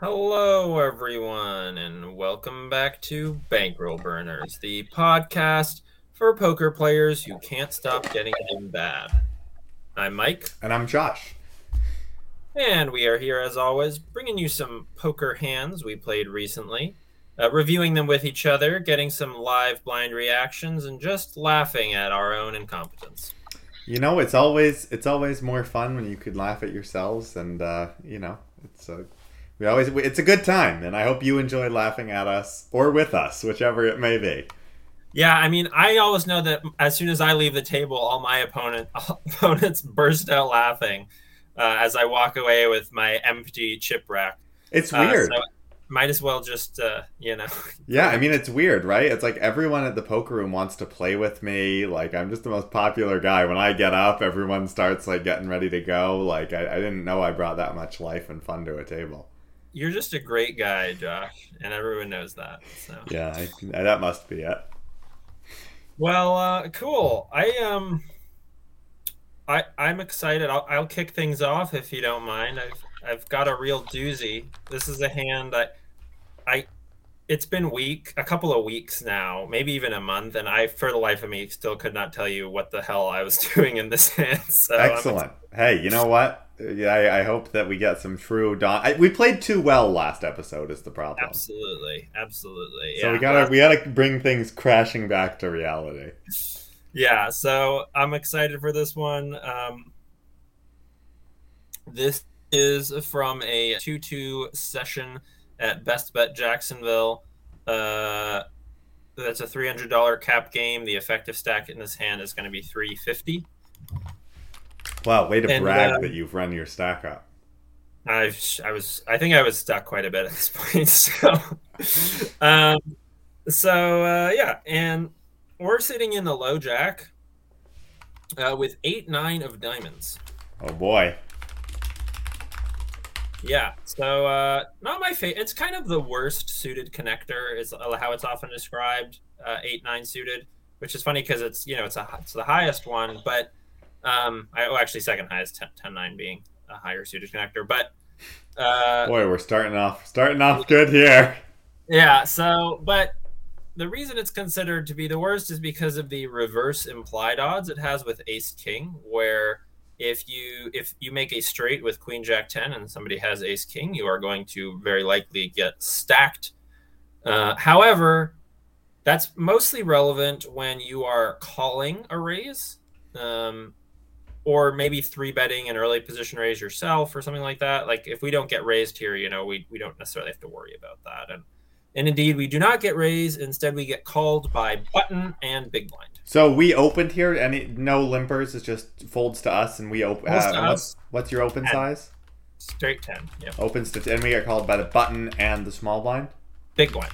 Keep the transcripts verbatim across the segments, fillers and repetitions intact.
Hello, everyone, and welcome back to Bankroll Burners, the podcast for poker players who can't stop getting them bad. I'm Mike, And I'm Josh. and we are here as always, bringing you some poker hands we played recently, uh, reviewing them with each other, getting some live blind reactions, and just laughing at our own incompetence. You know, it's always it's always more fun when you could laugh at yourselves, and uh, you know, it's a we always it's a good time, and I hope you enjoy laughing at us or with us, whichever it may be. Yeah, I mean, I always know that as soon as I leave the table, all my opponent opponents burst out laughing uh, as I walk away with my empty chip rack. It's Uh, so weird. might as well just, uh, you know, Yeah, I mean, it's weird, right? It's like everyone at the poker room wants to play with me. Like, I'm just the most popular guy. When I get up, everyone starts like getting ready to go. Like, I, I didn't know I brought that much life and fun to a table. you're just a great guy, Josh, and everyone knows that. So, Yeah, I, that must be it. well, uh, cool. I um, I I'm excited. I'll I'll kick things off if you don't mind. I've I've got a real doozy. This is a hand that I it's been week a couple of weeks now, maybe even a month, and I for the life of me still could not tell you what the hell I was doing in this hand. So I'm ex- Excellent. Hey, you know what? Yeah, I, I hope that we get some true Don. I, we played too well last episode. Is the problem? absolutely, absolutely, So we yeah. gotta Last, we gotta bring things crashing back to reality. yeah, so I'm excited for this one. Um, this is from a two two session at Best Bet Jacksonville. Uh, that's a three hundred dollars cap game. The effective stack in this hand is going to be three hundred fifty dollars. Wow, way to And brag that um, you've run your stack up. I I was I think I was stuck quite a bit at this point. So, um, so uh, yeah, and we're sitting in the low jack uh, with eight nine of diamonds. Oh boy. Yeah, so uh, not my favorite. It's kind of the worst suited connector is how it's often described. Uh, eight nine suited, which is funny because it's you know it's a it's the highest one, but um, I oh actually second highest ten, ten nine being a higher suited connector, but uh, Boy, we're starting off starting off good here. yeah. So, but the reason it's considered to be the worst is because of the reverse implied odds it has with Ace King, where if you if you make a straight with Queen Jack ten and somebody has Ace King, you are going to very likely get stacked. Uh, however, that's mostly relevant when you are calling a raise, um, or maybe three betting an early position raise yourself or something like that. Like if we don't get raised here, you know, we we don't necessarily have to worry about that. And and indeed, we do not get raised. Instead, we get called by button and big blind. So we opened here, and no limpers. It just folds to us, and we open. Most Uh, of and what's us what's your open and size? straight ten. Yep. Opens to, and we get called by the button and the small blind. Big blind.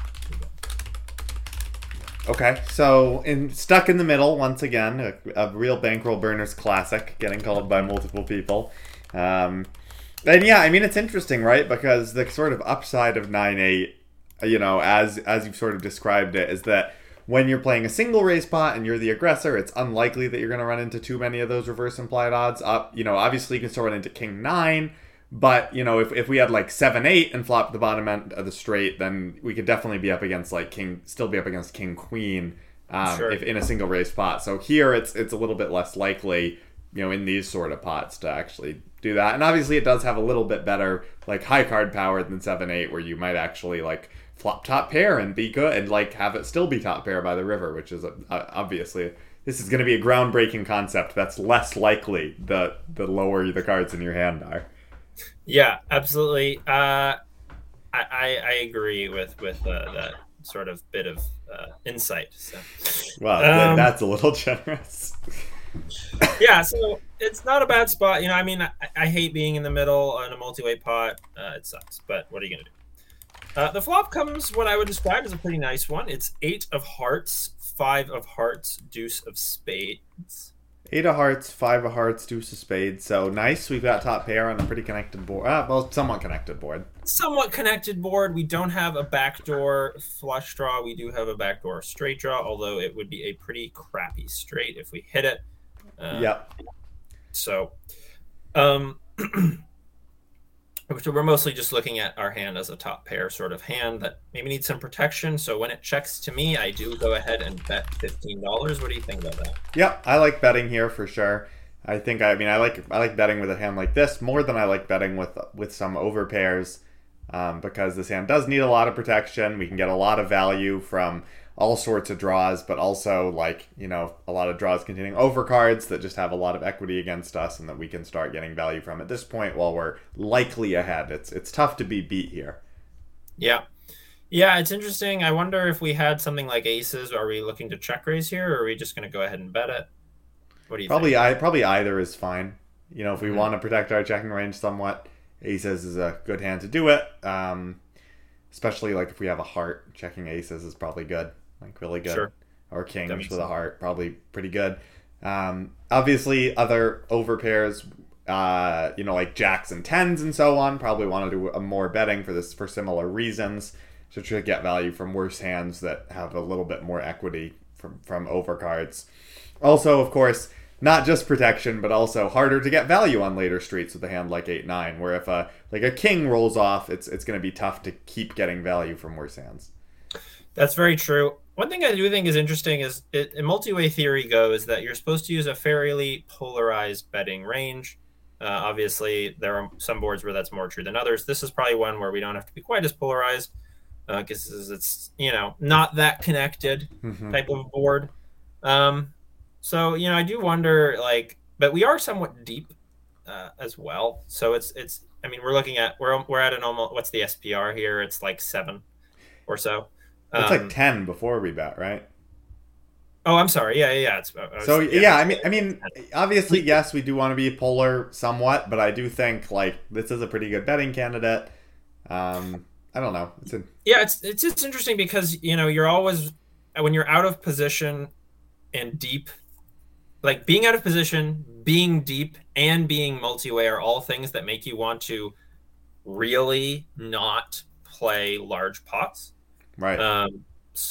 Okay, so in stuck in the middle once again, a, a real bankroll burners classic, getting called by multiple people. Um, and yeah, I mean it's interesting, right? Because the sort of upside of nine eight, you know, as as you've sort of described it, is that when you're playing a single raise pot and you're the aggressor, it's unlikely that you're going to run into too many of those reverse implied odds. Up, you know, obviously you can still run into king nine. But, you know, if, if we had like seven eight and flop the bottom end of the straight, then we could definitely be up against like king, still be up against king queen um, Sure. if in a single raise pot. So here it's it's a little bit less likely, you know, in these sort of pots to actually do that. And obviously it does have a little bit better like high card power than seven eight, where you might actually like flop top pair and be good and like have it still be top pair by the river, which is uh, obviously this is going to be a groundbreaking concept. That's less likely the the lower the cards in your hand are. Yeah, absolutely. Uh, I, I I agree with with uh, that sort of bit of uh, insight. So, Well, th- um, that's a little generous. yeah, so it's not a bad spot. You know, I mean, I, I hate being in the middle on a multi-way pot. Uh, it sucks, but what are you gonna do? Uh, the flop comes what I would describe as a pretty nice one. It's eight of hearts, five of hearts, deuce of spades. Eight of hearts, five of hearts, deuce of spades. So nice. We've got top pair on a pretty connected board. Uh, well, somewhat connected board. Somewhat connected board. We don't have a backdoor flush draw. We do have a backdoor straight draw, although it would be a pretty crappy straight if we hit it. Uh, Yep. So, um, So we're mostly just looking at our hand as a top pair sort of hand that maybe needs some protection. So when it checks to me, I do go ahead and bet fifteen dollars. What do you think about that? Yep, I like betting here for sure. I think I mean I like I like betting with a hand like this more than I like betting with with some over pairs, um, because this hand does need a lot of protection. We can get a lot of value from all sorts of draws, but also like, you know, a lot of draws containing overcards that just have a lot of equity against us and that we can start getting value from at this point while we're likely ahead. It's it's tough to be beat here. Yeah. Yeah, it's interesting. I wonder if we had something like aces, are we looking to check raise here, or are we just going to go ahead and bet it? What do you probably think? I probably either is fine. You know, if we Mm-hmm. want to protect our checking range somewhat, aces is a good hand to do it. Um, especially like if we have a heart, checking aces is probably good. Like really good. Sure. Or That kings makes with a sense. heart, probably pretty good. Um, obviously, other over pairs, uh, you know, like jacks and tens and so on, probably want to do a more betting for this for similar reasons. So to get value from worse hands that have a little bit more equity from from overcards. Also, of course, not just protection, but also harder to get value on later streets with a hand like eight nine, where if a like a king rolls off, it's it's going to be tough to keep getting value from worse hands. That's very true. One thing I do think is interesting is it, in multi-way theory goes that you're supposed to use a fairly polarized betting range. Uh, obviously, there are some boards where that's more true than others. This is probably one where we don't have to be quite as polarized because uh, it's, you know, not that connected Mm-hmm. type of board. Um, so, you know, I do wonder, like, but we are somewhat deep uh, as well. So it's, it's, I mean, we're looking at, we're, we're at an almost, what's the S P R here? It's like seven or so. It's like Um, ten before we bet, right? oh, I'm sorry. Yeah, yeah, yeah. It's, I So was, yeah. yeah, I mean, I mean, obviously, yes, we do want to be polar somewhat, but I do think like this is a pretty good betting candidate. Um, I don't know. It's a Yeah, it's it's just interesting because you know you're always when you're out of position and deep, like being out of position, being deep, and being multi-way are all things that make you want to really not play large pots. right, Um,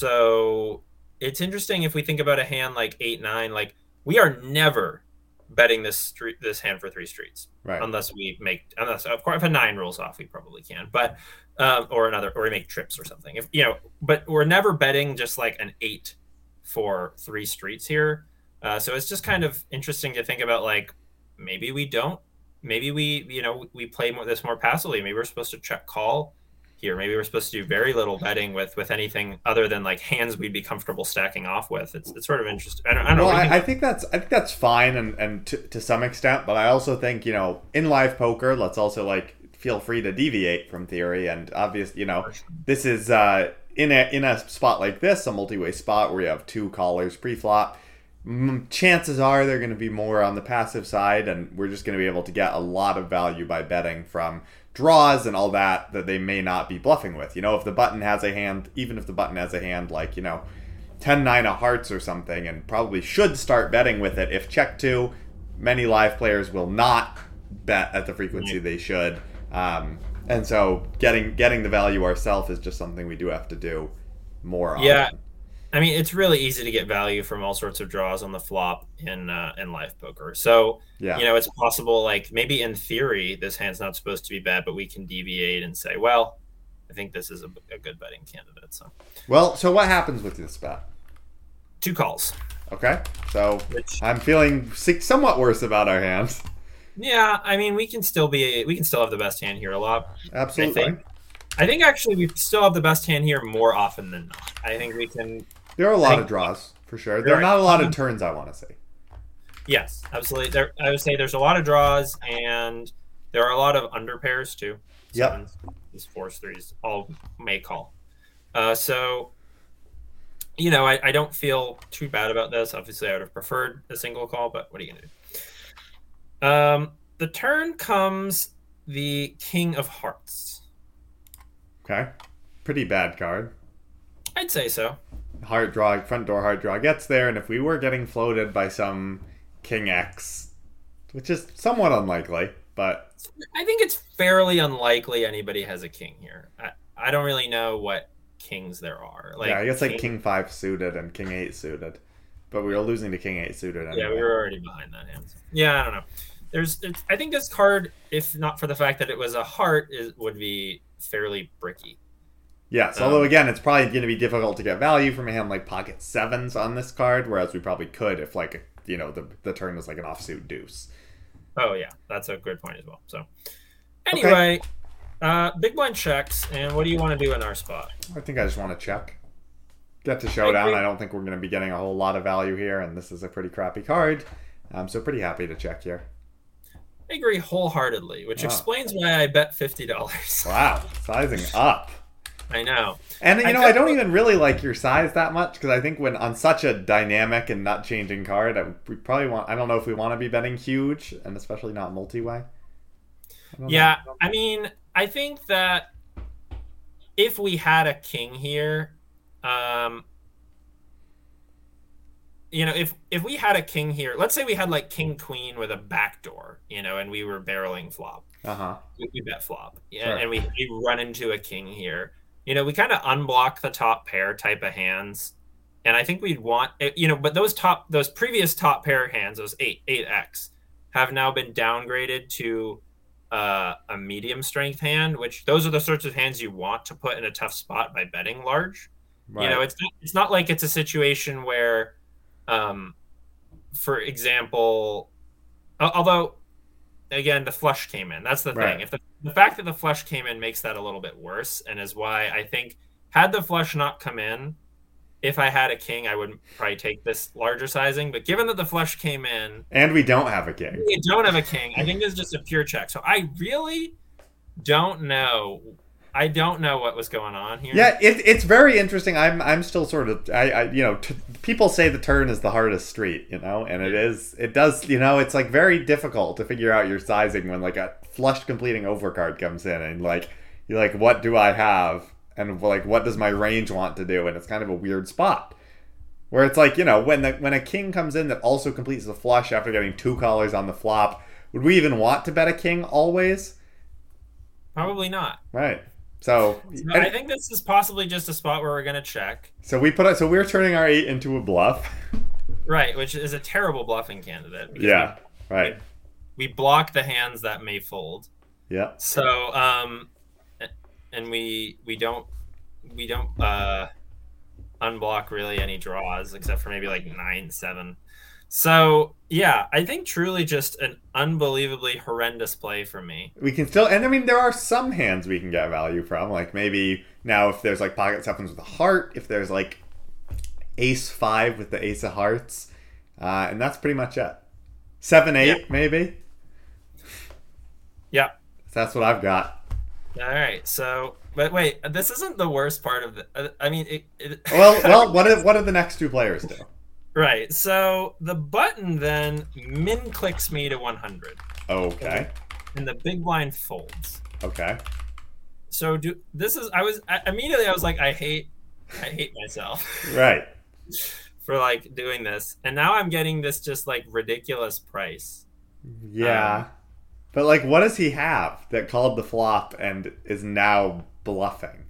so it's interesting if we think about a hand like eight nine, like we are never betting this street this hand for three streets right. unless we make unless of course if a nine rolls off we probably can, but um, or another or we make trips or something. If you know, but we're never betting just like an eight for three streets here. Uh, so it's just kind of interesting to think about like maybe we don't maybe we you know we play more, this more passively. Maybe we're supposed to check call here. Maybe we're supposed to do very little betting with with anything other than like hands we'd be comfortable stacking off with. It's it's sort of interesting. I don't, I don't Well, know. What do you I, I think? think that's I think that's fine, and and to, to some extent, but I also think you know in live poker, let's also like feel free to deviate from theory, and obvious, you know, this is uh, in a in a spot like this, a multi-way spot where you have two callers pre-flop. Mm, chances are they're going to be more on the passive side, and we're just going to be able to get a lot of value by betting from draws and all that that they may not be bluffing with. You know, if the button has a hand, even if the button has a hand like, you know, ten nine of hearts or something, and probably should start betting with it if check two, many live players will not bet at the frequency they should. Um, and so getting getting the value ourselves is just something we do have to do more often. Yeah, I mean, it's really easy to get value from all sorts of draws on the flop in uh, in live poker. So, Yeah. you know, it's possible, like maybe in theory, this hand's not supposed to be bad, but we can deviate and say, well, I think this is a, a good betting candidate. So, Well, so what happens with this bet? two calls. Okay, so Which, I'm feeling sick- somewhat worse about our hands. yeah, I mean, we can still be, we can still have the best hand here a lot. Absolutely. I think. I think actually we still have the best hand here more often than not. I think we can. There are a lot I- of draws for sure. There are Right. not a lot of turns, I want to say. Yes, absolutely. There, I would say there's a lot of draws, and there are a lot of under pairs too. Yep. Sevens, these fours, threes, all may call. Uh, so, you know, I, I don't feel too bad about this. Obviously, I would have preferred a single call, but what are you gonna do? Um, the turn comes the King of Hearts. Okay, pretty bad card. I'd say so. Heart draw, front door heart draw gets there, and if we were getting floated by some King X, which is somewhat unlikely, but I think it's fairly unlikely anybody has a king here. I, I don't really know what kings there are. Like, yeah, I guess like King five suited and King eight suited, but we were losing to King eight suited anyway. Yeah, we were already behind that hand. Yeah, I don't know. there's it's, I think this card, if not for the fact that it was a heart, is would be fairly bricky. Yes, Um, although again, it's probably going to be difficult to get value from a hand like pocket sevens on this card, whereas we probably could if like you know the the turn was like an offsuit deuce. oh yeah, that's a good point as well. So anyway, okay. uh, big blind checks, and what do you want to do in our spot? I think I just want to check. Get to showdown. I, I don't think we're going to be getting a whole lot of value here, and this is a pretty crappy card. Um, so pretty happy to check here. I agree wholeheartedly, which wow. explains why I bet fifty dollars. Wow, sizing up. I know. And, you know, I, I don't even really like your size that much, because I think when on such a dynamic and not changing card, I, we probably want, I don't know if we want to be betting huge, and especially not multi-way. I yeah, know. I mean, I think that if we had a king here, um, you know, if if we had a king here, let's say we had like king queen with a backdoor, you know, and we were barreling flop. Uh-huh. We, we bet flop. Yeah, sure. And we, we run into a king here. You know, we kind of unblock the top pair type of hands. And I think we'd want, you know, but those top, those previous top pair hands, those eight, eight X, have now been downgraded to uh, a medium strength hand, which those are the sorts of hands you want to put in a tough spot by betting large. Right. You know, it's not, it's not like it's a situation where, um, for example, although, again, the flush came in. That's the right. thing. If the, the fact that the flush came in makes that a little bit worse, and is why I think had the flush not come in, if I had a king, I would probably take this larger sizing. But given that the flush came in, and we don't have a king, we don't have a king. I think this is just a pure check. So I really don't know. I don't know what was going on here. Yeah, it, it's very interesting. I'm I'm still sort of I, I you know t- people say the turn is the hardest street, you know, and it is. It does, you know, it's like very difficult to figure out your sizing when like a flush completing overcard comes in, and like you're like, what do I have, and like what does my range want to do, and it's kind of a weird spot where it's like, you know, when the when a king comes in that also completes the flush after getting two callers on the flop, would we even want to bet a king always? Probably not. Right. So, so I think this is possibly just a spot where we're going to check. So we put it. So we're turning our eight into a bluff, right? Which is a terrible bluffing candidate. Yeah, we, right. We, we block the hands that may fold. Yeah. So, um, and we we don't we don't uh unblock really any draws except for maybe like nine seven. So, yeah, I think truly just an unbelievably horrendous play for me. We can still, and I mean, there are some hands we can get value from. Like maybe now if there's like pocket sevens with a heart, if there's like ace five with the ace of hearts, uh, and that's pretty much it. Seven, eight, yeah. maybe. Yeah. That's what I've got. All right. So, but wait, this isn't the worst part of the, I mean, it, it, well, well, what did, what did the next two players do? Right, so the button then min clicks me to one hundred. Okay. And the big blind folds. Okay. So do this is I was I, immediately I was like I hate I hate myself. Right. For like doing this, and now I'm getting this just like ridiculous price. Yeah, um, but like, what does he have that called the flop and is now bluffing?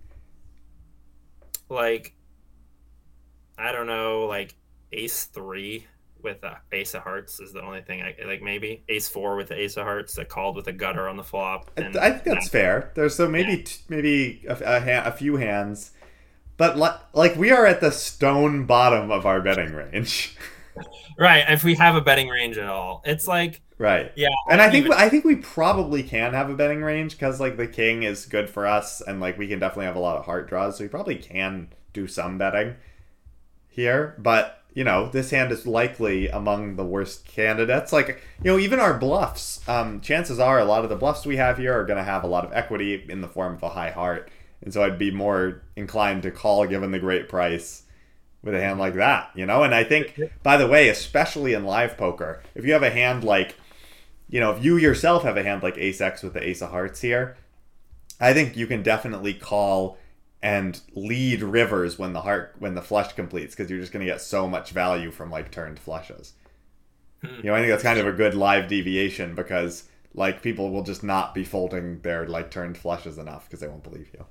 Like, I don't know, like. Ace three with a ace of hearts is the only thing I like. Maybe ace four with the ace of hearts that called with a gutter on the flop. And I think that's fair. There's so maybe yeah. t- maybe a, a, a few hands, but le- like we are at the stone bottom of our betting range. Right. If we have a betting range at all, it's like right. Yeah. And I think even... I think we probably can have a betting range because like the king is good for us, and like we can definitely have a lot of heart draws, so we probably can do some betting here, but. You know, this hand is likely among the worst candidates. Like, you know, even our bluffs, um, chances are a lot of the bluffs we have here are going to have a lot of equity in the form of a high heart. And so I'd be more inclined to call given the great price with a hand like that, you know? And I think, by the way, especially in live poker, if you have a hand like, you know, if you yourself have a hand like ace X with the ace of hearts here, I think you can definitely call and lead rivers when the heart when the flush completes, because you're just going to get so much value from like turned flushes. Hmm. You know, I think that's kind of a good live deviation, because like people will just not be folding their like turned flushes enough because they won't believe you.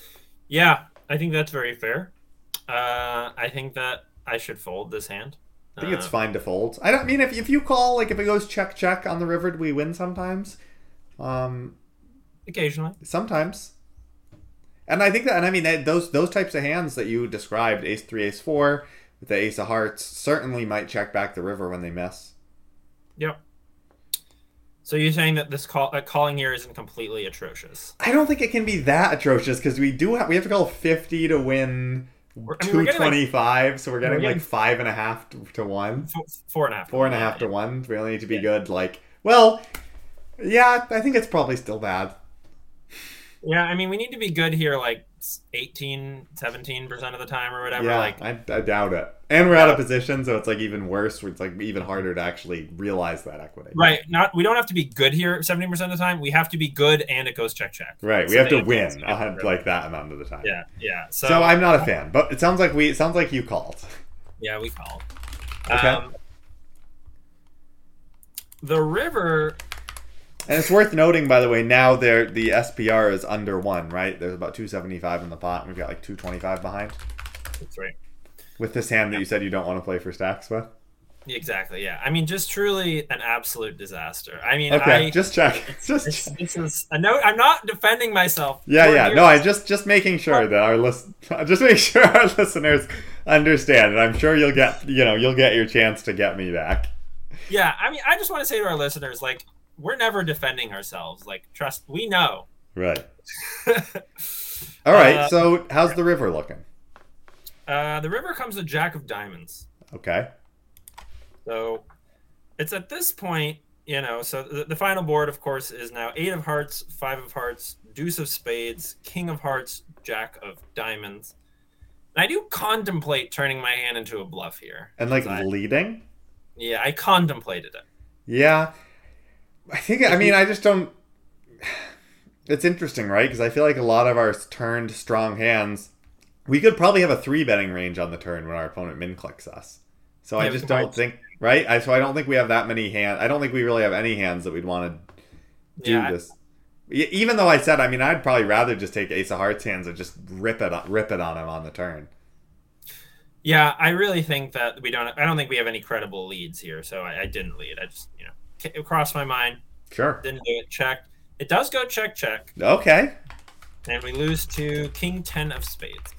Yeah, I think that's very fair. Uh, I think that I should fold this hand. I think it's Uh, fine to fold. I don't mean if if you call, like if it goes check check on the river, do we win sometimes? Um, occasionally. sometimes. And I think that, and I mean that those those types of hands that you described, ace three, ace four, with the ace of hearts, certainly might check back the river when they miss. Yep. So you're saying that this call uh, calling here isn't completely atrocious? I don't think it can be that atrocious because we do have we have to call fifty to win We're- I mean, two we're getting, like- twenty five, so we're getting we're getting- like five and a half to, to one, Four, four and a half. four and a half to one. We only need to be good. Like, well, yeah, I think it's probably still bad. Yeah, I mean, we need to be good here like eighteen, seventeen percent of the time or whatever. Yeah, Like, I, I doubt it. And we're out of position, so it's like even worse. Where it's like even harder to actually realize that equity. right. Not We don't have to be good here seventeen percent of the time. We have to be good and it goes check check. Right, we So have to they- win a hun- like that amount of the time. Yeah, yeah. So, So, I'm not a fan, but it sounds like we. It sounds like you called. yeah, we called. Okay. Um, the river. And it's worth noting, by the way, now there the S P R is under one, right? There's about two seventy-five in the pot, and we've got like two twenty-five behind. That's right. With this hand that you said you don't want to play for stacks with. Exactly. Yeah. I mean, just truly an absolute disaster. I mean, Okay, I, just check. Just This, this is a note. I'm not defending myself. yeah, We're yeah. here- No, I just just making sure that our list, just make sure our listeners understand, and I'm sure you'll get you know you'll get your chance to get me back. Yeah. I mean, I just want to say to our listeners, like, we're never defending ourselves. Like, trust, we know. Right. All right. Uh, so how's the river looking? Uh, the river comes a jack of diamonds. Okay. So it's at this point, you know, so the, the final board, of course, is now eight of hearts, five of hearts, deuce of spades, king of hearts, jack of diamonds. And I do contemplate turning my hand into a bluff here. And like I- leading. Yeah, I contemplated it. Yeah. I think, I mean, I just don't. It's interesting, right? Because I feel like a lot of our turned strong hands, we could probably have a three betting range on the turn when our opponent min clicks us. So Yeah, I we just can don't probably- think, right? I, so I don't think we have that many hands. I don't think we really have any hands that we'd want to do Yeah, I- this. E- Even though I said, I mean, I'd probably rather just take Ace of Hearts hands and just rip it, rip it on him on the turn. Yeah, I really think that we don't. I don't think we have any credible leads here, so I, I didn't lead. I just, you know, it crossed my mind. Sure. Didn't do it. Checked. It does go check check, Okay. and we lose to king ten of spades.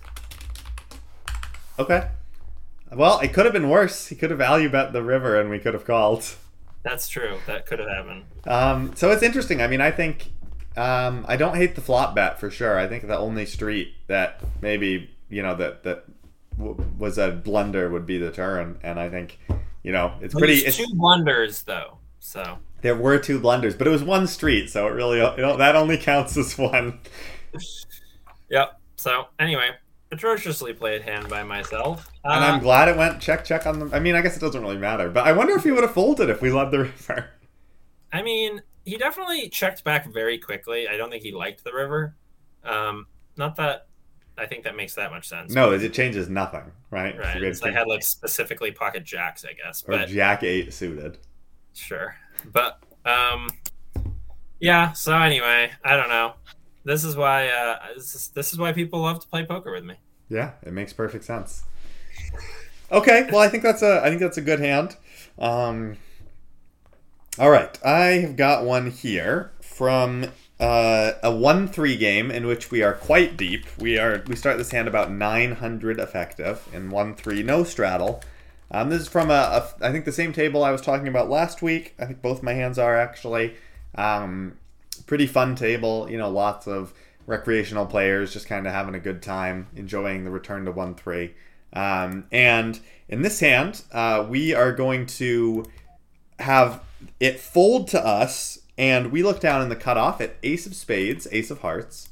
Okay. Well, it could have been worse. He could have value bet the river, and we could have called. That's true. That could have happened. Um, so it's interesting. I mean, I think um, I don't hate the flop bet for sure. I think the only street that maybe you know that that w- was a blunder would be the turn, and I think you know it's pretty. There's It's, two blunders though, so there were two blunders, but it was one street, so it really you know that only counts as one. yep. So anyway, atrociously played hand by myself. And Uh, I'm glad it went check check on the. I mean, I guess it doesn't really matter, but I wonder if he would have folded if we led the river. I mean, he definitely checked back very quickly. I don't think he liked the river. Um, not that I think that makes that much sense. No, it changes nothing, right? Right. So we had So I had like specifically pocket jacks, I guess. or But Jack eight suited. sure. But um yeah, so anyway, I don't know. This is why uh this is, this is why people love to play poker with me. Yeah, it makes perfect sense. Okay, well, I think that's a I think that's a good hand. Um, all right, I have got one here from uh, a one three game in which we are quite deep. We are we start this hand about nine hundred effective in one three, no straddle. Um, this is from a, a I think the same table I was talking about last week. I think both my hands are actually. Um, pretty fun table, you know, lots of recreational players just kind of having a good time, enjoying the return to one three. Um, and in this hand, uh, we are going to have it fold to us, and we look down in the cutoff at ace of spades, ace of hearts.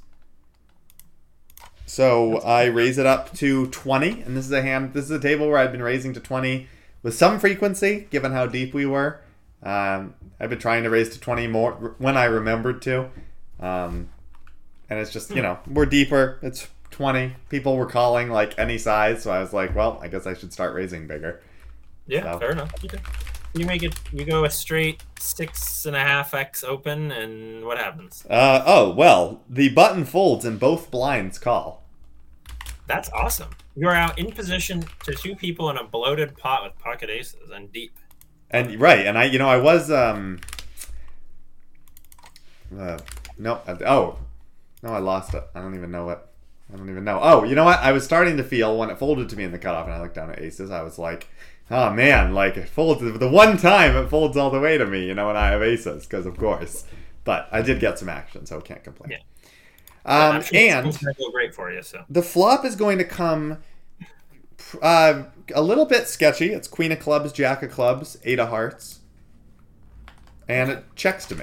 So I raise it up to twenty, and this is a hand, this is a table where I've been raising to twenty with some frequency, given how deep we were. Um, I've been trying to raise to twenty more when I remembered to. Um, and it's just, you know, we're deeper. It's twenty. People were calling like any size, so I was like, well, I guess I should start raising bigger. Yeah, So- fair enough. Okay. You make it you go a straight six and a half X open and what happens? Uh, oh, well, the button folds and both blinds call. That's awesome. You're out in position to two people in a bloated pot with pocket aces and deep. And right, and I, you know, I was um. Uh, no, I, oh, no, I lost it. I don't even know what. I don't even know. Oh, you know what? I was starting to feel when it folded to me in the cutoff, and I looked down at aces. I was like, oh man, like it folds. The one time it folds all the way to me, you know, when I have aces, because of course. But I did get some action, so can't complain. Yeah. Um, sure and it's gonna go great for you. So the flop is going to come uh, a little bit sketchy. It's Queen of Clubs, Jack of Clubs, Eight of Hearts, and it checks to me.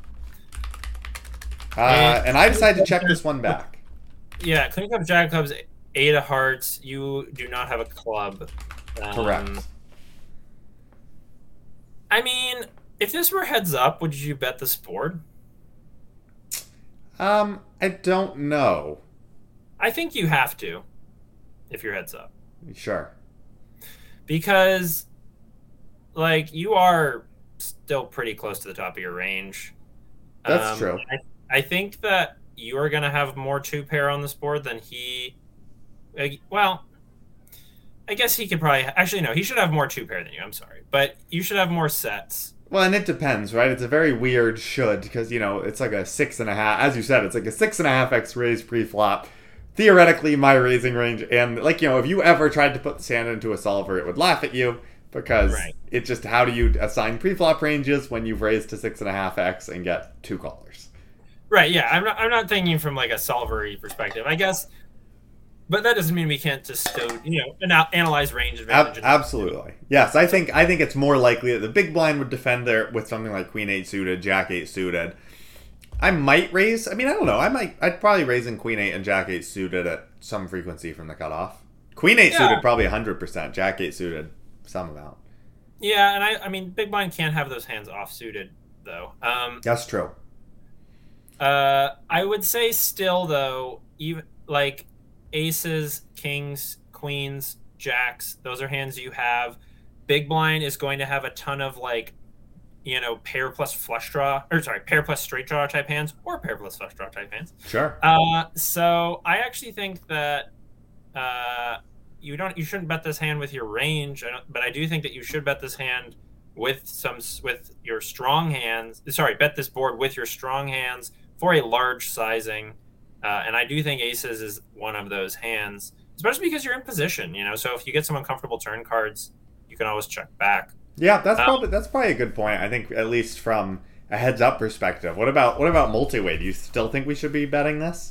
Uh, and, and I decided to check this one back. Yeah, Queen of Clubs, Jack of Clubs, Eight of Hearts. You do not have a club. Um, Correct. I mean, if this were heads up, would you bet this board? Um, I don't know. I think you have to, if you're heads up. Sure. Because, like, you are still pretty close to the top of your range. That's um, true. I, I think that you are going to have more two pair on this board than he. Like, well, I guess he could probably. Actually, no, he should have more two pair than you. I'm sorry. But you should have more sets. Well, and it depends, right? It's a very weird should, because, you know, it's like a six and a half. As you said, it's like a six and a half X raise pre-flop. Theoretically, my raising range, and, like, you know, if you ever tried to put this hand into a solver, it would laugh at you, because Right. it just, how do you assign pre-flop ranges when you've raised to six and a half X and get two callers? Right, yeah. I'm not, I'm not thinking from, like, a solvery perspective. I guess. But that doesn't mean we can't just still, you know, ana- analyze range advantage. Ab- absolutely, yes. I think I think it's more likely that the big blind would defend there with something like Queen eight suited, Jack eight suited. I might raise. I mean, I don't know. I might. I'd probably raise in Queen eight and Jack eight suited at some frequency from the cutoff. Queen eight Yeah. suited probably a hundred percent. Jack eight suited some amount. Yeah, and I, I mean, big blind can't have those hands off suited though. Um, That's true. uh, I would say still though, even like. Aces, kings, queens, jacks, those are hands you have. Big blind is going to have a ton of, like, you know, pair plus flush draw, or sorry, pair plus straight draw type hands, or pair plus flush draw type hands. Sure. Uh, so I actually think that uh, you don't, you shouldn't bet this hand with your range, I don't, but I do think that you should bet this hand with some with your strong hands. Sorry, bet this board with your strong hands for a large sizing. Uh, and I do think aces is one of those hands, especially because you're in position, you know. So if you get some uncomfortable turn cards, you can always check back. Yeah, that's Um, probably that's probably a good point. I think at least from a heads up perspective. What about what about multi-way? Do you still think we should be betting this?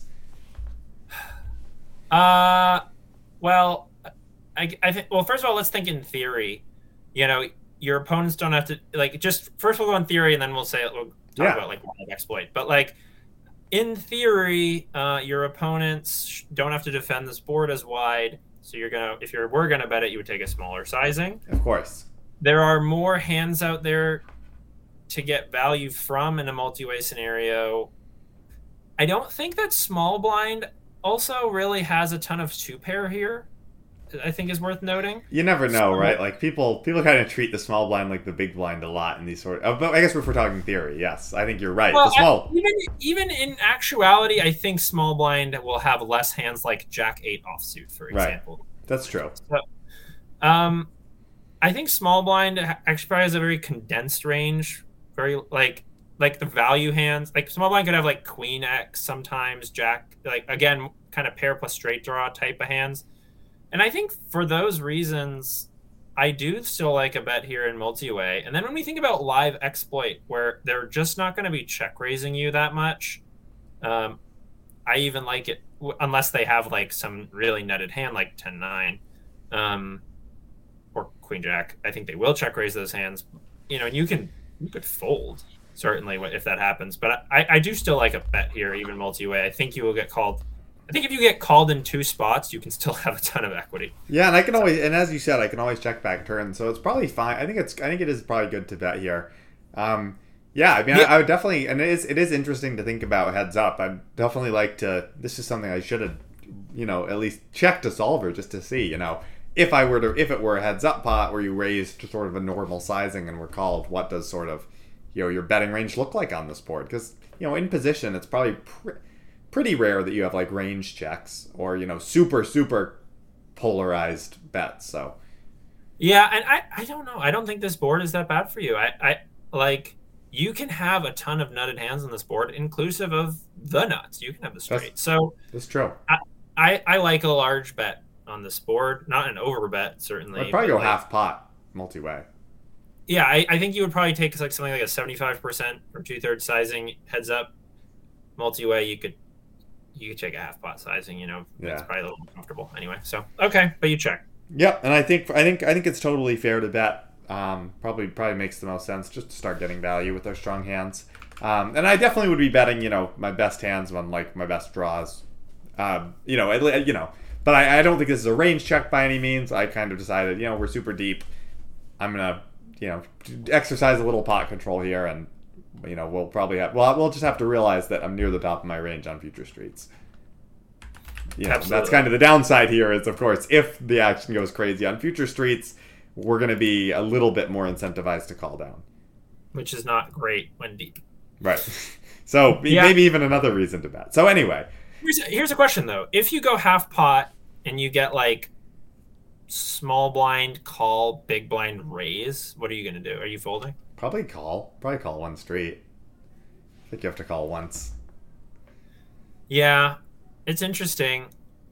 Uh, well, I, I think. Well, first of all, let's think in theory. You know, your opponents don't have to like. Just first we'll go in theory, and then we'll say we'll talk Yeah. about like live exploit. But like. In theory, uh, your opponents don't have to defend this board as wide, so you're gonna, if you were gonna bet it, you would take a smaller sizing. Of course. There are more hands out there to get value from in a multi-way scenario. I don't think that small blind also really has a ton of two pair here. I think is worth noting. You never know, So- right? Like people, people kind of treat the small blind like the big blind a lot in these sort of. But I guess if we're talking theory, yes, I think you're right. Well, the small, I- even even in actuality, I think small blind will have less hands like Jack eight offsuit, for Right. example. that's true. So, um, I think small blind ha- actually probably has a very condensed range. Very like like the value hands. Like small blind could have like Queen X sometimes, Jack. Like again, kind of pair plus straight draw type of hands. And I think for those reasons, I do still like a bet here in multi-way. And then when we think about live exploit, where they're just not going to be check raising you that much, um, I even like it w- unless they have like some really nutted hand like ten nine um, or Queen Jack. I think they will check raise those hands. You know, and you can you could fold certainly if that happens. But I, I do still like a bet here, even multi-way. I think you will get called. I think if you get called in two spots, you can still have a ton of equity. Yeah, and I can always, and as you said, I can always check back turns, so it's probably fine. I think it's, I think it is probably good to bet here. Um, yeah, I mean, Yeah. I, I would definitely, and it is, it is interesting to think about heads up. I'd definitely like to. This is something I should have, you know, at least checked a solver just to see, you know, if I were to, if it were a heads up pot where you raised to sort of a normal sizing and were called, what does sort of, you know, your betting range look like on this board? Because you know, in position, it's probably. Pre- pretty rare that you have like range checks or, you know, super, super polarized bets. So, Yeah, and I, I don't know. I don't think this board is that bad for you. I, I like you can have a ton of nutted hands on this board, inclusive of the nuts. You can have the straight. That's, so that's true. I, I, I like a large bet on this board, not an over bet certainly. I'd probably go like, half pot multi-way. Yeah, I, I think you would probably take like something like a seventy-five percent or two-thirds sizing heads up multi-way. You could you could take a half pot sizing. You know, yeah. It's probably a little more comfortable anyway. So okay, but you check. Yep, and I think I think I think it's totally fair to bet. Um, probably probably makes the most sense just to start getting value with our strong hands. Um, and I definitely would be betting, you know, my best hands on like my best draws. Um, you know, you know, but I, I don't think this is a range check by any means. I kind of decided, you know, we're super deep. I'm gonna, you know, exercise a little pot control here, and you know, we'll probably have. Well, we'll just have to realize that I'm near the top of my range on future streets. You know, that's kind of the downside here. Is of course, if the action goes crazy on future streets, we're going to be a little bit more incentivized to call down, which is not great when deep. Right. So yeah. Maybe even another reason to bet. So anyway, here's a, here's a question though: if you go half pot and you get like small blind call, big blind raise, what are you going to do? Are you folding? Probably call. Probably call one straight. I think you have to call once. Yeah, it's interesting.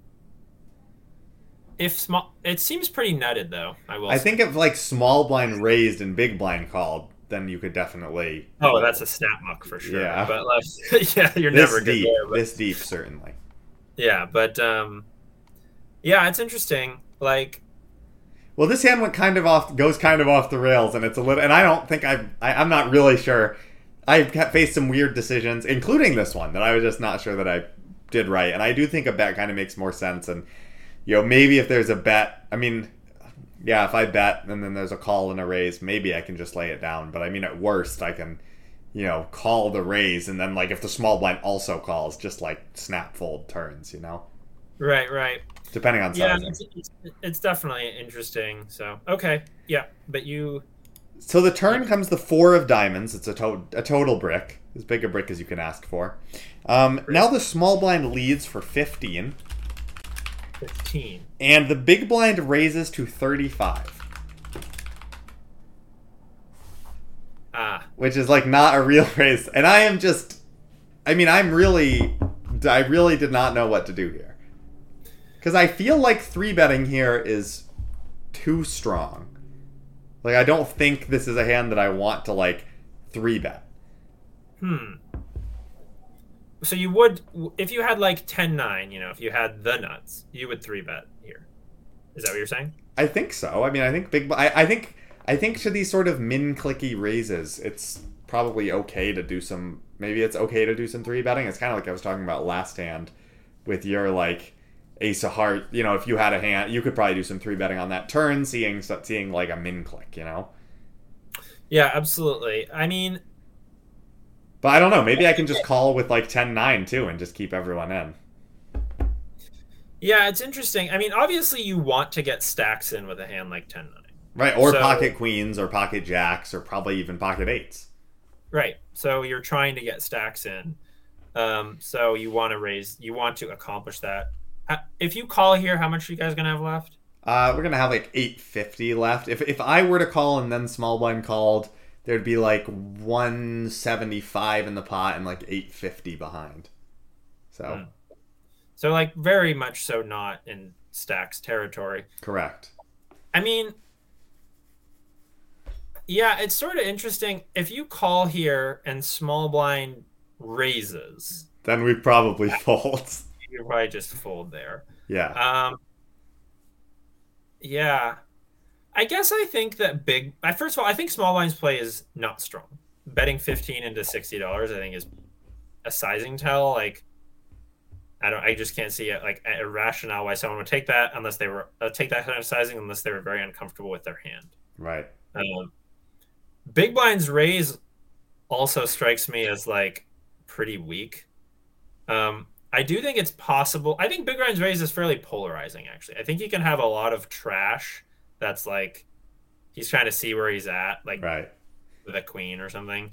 If small, it seems pretty nutted though. I will. I say. think if like small blind raised and big blind called, then you could definitely. Oh, that's a snap muck for sure. Yeah, but like, yeah, you're this never good deep, there. But, this deep, certainly. Yeah, but um, yeah, it's interesting. Like, well, this hand went kind of off, goes kind of off the rails, and it's a little. And I don't think I've, I, I'm not really sure. I've faced some weird decisions, including this one that I was just not sure that I did right. And I do think a bet kind of makes more sense. And you know, maybe if there's a bet, I mean, yeah, if I bet and then there's a call and a raise, maybe I can just lay it down. But I mean, at worst, I can, you know, call the raise, and then like if the small blind also calls, just like snap fold turns, you know. Right, right. Depending on yeah, sizing. it's, it's, it's definitely interesting. So okay, yeah, but you. So the turn comes the four of diamonds. It's a, to- a total brick, as big a brick as you can ask for. Um, now the small blind leads for fifteen. fifteen. And the big blind raises to thirty-five. Ah. Which is like not a real raise. And I am just, I mean, I'm really, I really did not know what to do here. Because I feel like three betting here is too strong. Like, I don't think this is a hand that I want to, like, three bet. Hmm. So you would, if you had like ten nine, you know, if you had the nuts, you would three bet here. Is that what you're saying? I think so. I mean, I think big. I, I think. I think to these sort of min clicky raises, it's probably okay to do some. Maybe it's okay to do some three betting. It's kind of like I was talking about last hand, with your like ace of heart. You know, if you had a hand, you could probably do some three betting on that turn, seeing seeing like a min click. You know. Yeah, absolutely. I mean. But I don't know. Maybe I can just call with like ten nine too and just keep everyone in. Yeah, it's interesting. I mean, obviously you want to get stacks in with a hand like ten nine. Right, or so, pocket queens or pocket jacks or probably even pocket eights. Right. So you're trying to get stacks in. Um, so you want to raise, you want to accomplish that. If you call here, how much are you guys going to have left? Uh, we're going to have like eight fifty left. If if I were to call and then small blind called, there'd be like one seventy-five in the pot and like eight fifty behind. So, mm. so like very much so not in stacks territory. Correct. I mean, yeah, it's sort of interesting. If you call here and small blind raises, then we probably fold. You probably just fold there. Yeah. Um. Yeah. I guess I think that big. First of all, I think small blinds play is not strong. Betting fifteen into sixty dollars, I think, is a sizing tell. Like, I don't. I just can't see it like a rationale why someone would take that unless they were uh, take that kind of sizing unless they were very uncomfortable with their hand. Right. Um, big blinds raise also strikes me as like pretty weak. Um, I do think it's possible. I think big blinds raise is fairly polarizing. Actually, I think you can have a lot of trash. That's like he's trying to see where he's at, like right. with a queen or something.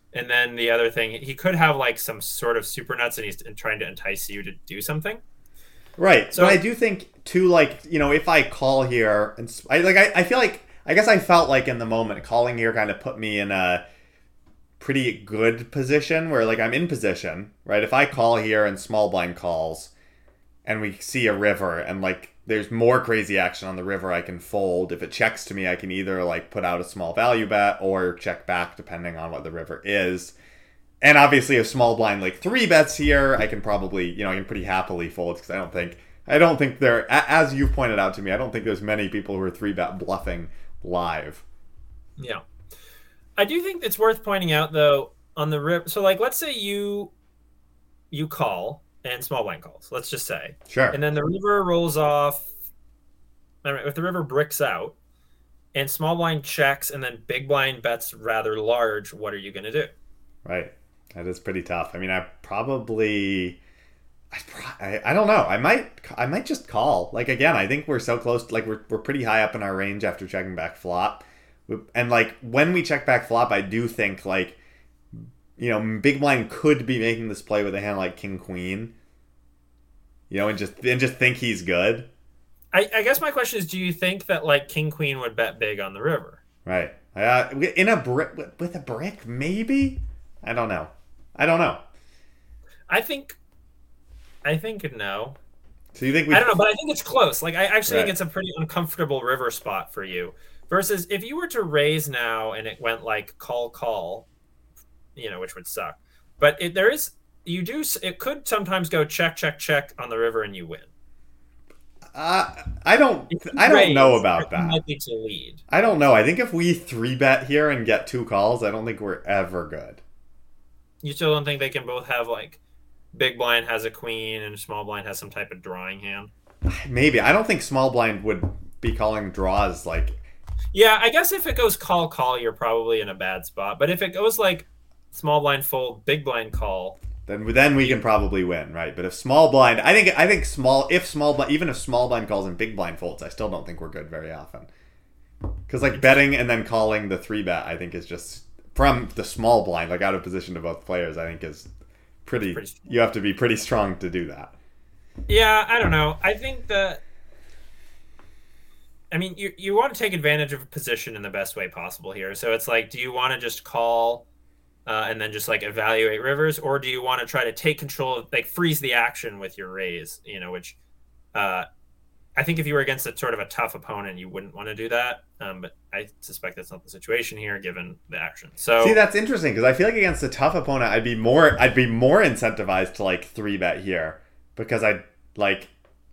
And then the other thing, he could have like some sort of super nuts, and he's trying to entice you to do something. Right. So but I do think too, like, you know, if I call here and I like, I, I feel like I guess I felt like in the moment calling here kind of put me in a pretty good position where like I'm in position, right? If I call here and small blind calls and we see a river and like there's more crazy action on the river, I can fold. If it checks to me, I can either like put out a small value bet or check back depending on what the river is. And obviously if small blind like three bets here, I can probably, you know, I can pretty happily fold because I don't think I don't think there, as you've pointed out to me, I don't think there's many people who are three bet bluffing live. Yeah. I do think it's worth pointing out though on the river. So like, let's say you you call and small blind calls. Let's just say, Sure. and then the river rolls off. I mean, if the river bricks out, and small blind checks, and then big blind bets rather large, what are you going to do? Right. That is pretty tough. I mean, I probably, I, I don't know. I might, I might just call. Like again, I think we're so close. Like we're we're pretty high up in our range after checking back flop. And like when we check back flop, I do think like, you know, big blind could be making this play with a hand like king queen, you know, and just and just think he's good. I, I guess my question is, do you think that like king queen would bet big on the river? Right. Uh, in a brick with a brick, maybe. I don't know. I don't know. I think, I think no. So you think we? I don't know, but I think it's close. Like I actually Right. think it's a pretty uncomfortable river spot for you. Versus if you were to raise now and it went like call call, you know, which would suck. But it, there is you do it could sometimes go check check check on the river and you win. Uh, I don't. You I don't raise, know about you're that. likely to lead. I don't know. I think if we three bet here and get two calls, I don't think we're ever good. You still don't think they can both have like big blind has a queen and small blind has some type of drawing hand? Maybe. I don't think small blind would be calling draws like. Yeah, I guess if it goes call call, you're probably in a bad spot. But if it goes like small blind fold, big blind call, then then we can probably win, right? But if small blind, I think I think small if small blind, even if small blind calls and big blind folds, I still don't think we're good very often. Because like betting and then calling the three bet, I think is just from the small blind, like out of position to both players. I think is pretty. pretty you have to be pretty strong to do that. Yeah, I don't know. I think that. I mean, you you want to take advantage of a position in the best way possible here. So it's like, do you want to just call uh, and then just like evaluate rivers, or do you want to try to take control of, like freeze the action with your raise? You know, which uh, I think if you were against a sort of a tough opponent, you wouldn't want to do that. Um, but I suspect that's not the situation here, given the action. So see, that's interesting because I feel like against a tough opponent, I'd be more I'd be more incentivized to like three bet here because I like.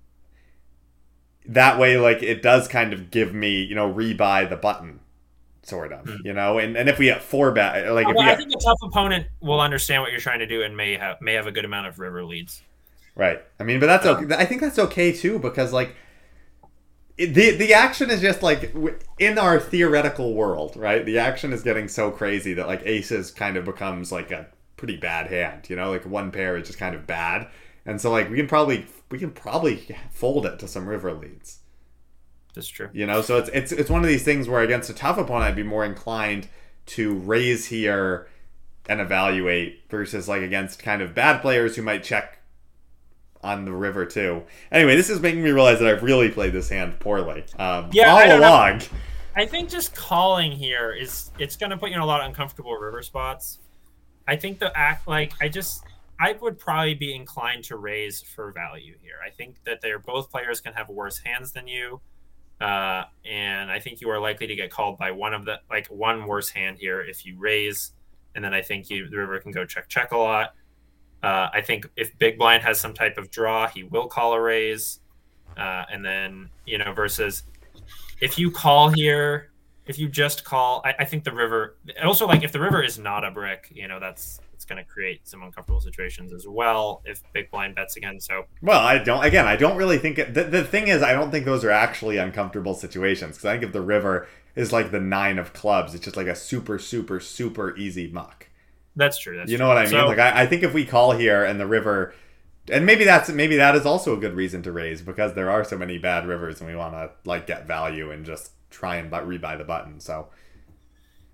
That way, like, it does kind of give me, you know, rebuy the button, sort of, mm. you know? And and if we get four bet, like, oh, if well, we I get... think a tough opponent will understand what you're trying to do and may have may have a good amount of river leads. Right. I mean, but that's okay. I think that's okay, too, because, like, it, the, the action is just, like, in our theoretical world, right? The action is getting so crazy that, like, aces kind of becomes, like, a pretty bad hand, you know? Like, one pair is just kind of bad. And so, like, we can probably we can probably fold it to some river leads. That's true. You know, so it's it's it's one of these things where against a tough opponent, I'd be more inclined to raise here and evaluate versus like against kind of bad players who might check on the river too. Anyway, this is making me realize that I've really played this hand poorly. Um, yeah, all I don't along. Know. I think just calling here is it's going to put you in a lot of uncomfortable river spots. I think the act like I just. I would probably be inclined to raise for value here. I think that they're both players can have worse hands than you, uh, and I think you are likely to get called by one of the like one worse hand here if you raise, and then I think you the river can go check check a lot. Uh, I think if big blind has some type of draw, he will call a raise, uh, and then you know versus if you call here, if you just call, I, I think the river also like if the river is not a brick, you know that's. It's going to create some uncomfortable situations as well if big blind bets again. So well, I don't. Again, I don't really think it, the the thing is I don't think those are actually uncomfortable situations because I think if the river is like the nine of clubs, it's just like a super super super easy muck. That's true. That's you know true. what I mean? So, like I, I think if we call here and the river, and maybe that's maybe that is also a good reason to raise because there are so many bad rivers and we want to like get value and just try and rebuy the button. So.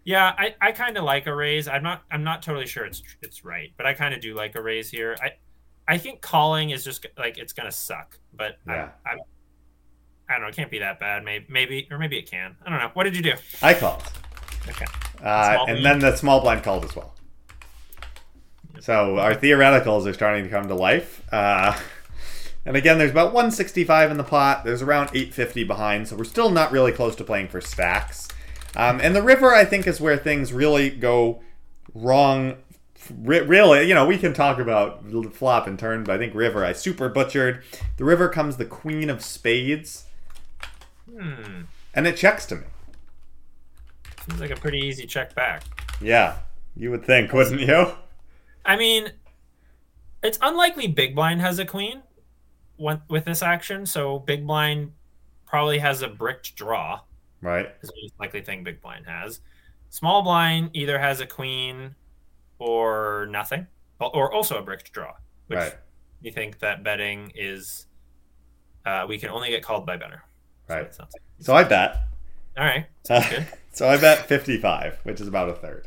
Yeah, I, I kind of like a raise. I'm not I'm not totally sure it's it's right, but I kind of do like a raise here. I I think calling is just like it's gonna suck, but I Yeah. I, I don't know. It can't be that bad. Maybe maybe or maybe it can. I don't know. What did you do? I called. Okay. Uh, Small and blind? then the small blind called as well. So our theoreticals are starting to come to life. Uh, and again, there's about one sixty-five in the pot. There's around eight fifty behind, so we're still not really close to playing for stacks. Um, and the river, I think, is where things really go wrong. Re- really, you know, we can talk about flop and turn, but I think river, I super butchered. The river comes the queen of spades. Hmm. And it checks to me. Seems like a pretty easy check back. Yeah, you would think, wouldn't you? I mean, it's unlikely big blind has a queen with this action, so big blind probably has a bricked draw. Right. Is the most likely thing big blind has. Small blind either has a queen or nothing, or also a bricked draw, which right. you think that betting is, uh, we can only get called by better. Right. So, like so I bet. All right. Sounds uh, good. So I bet fifty-five, which is about a third.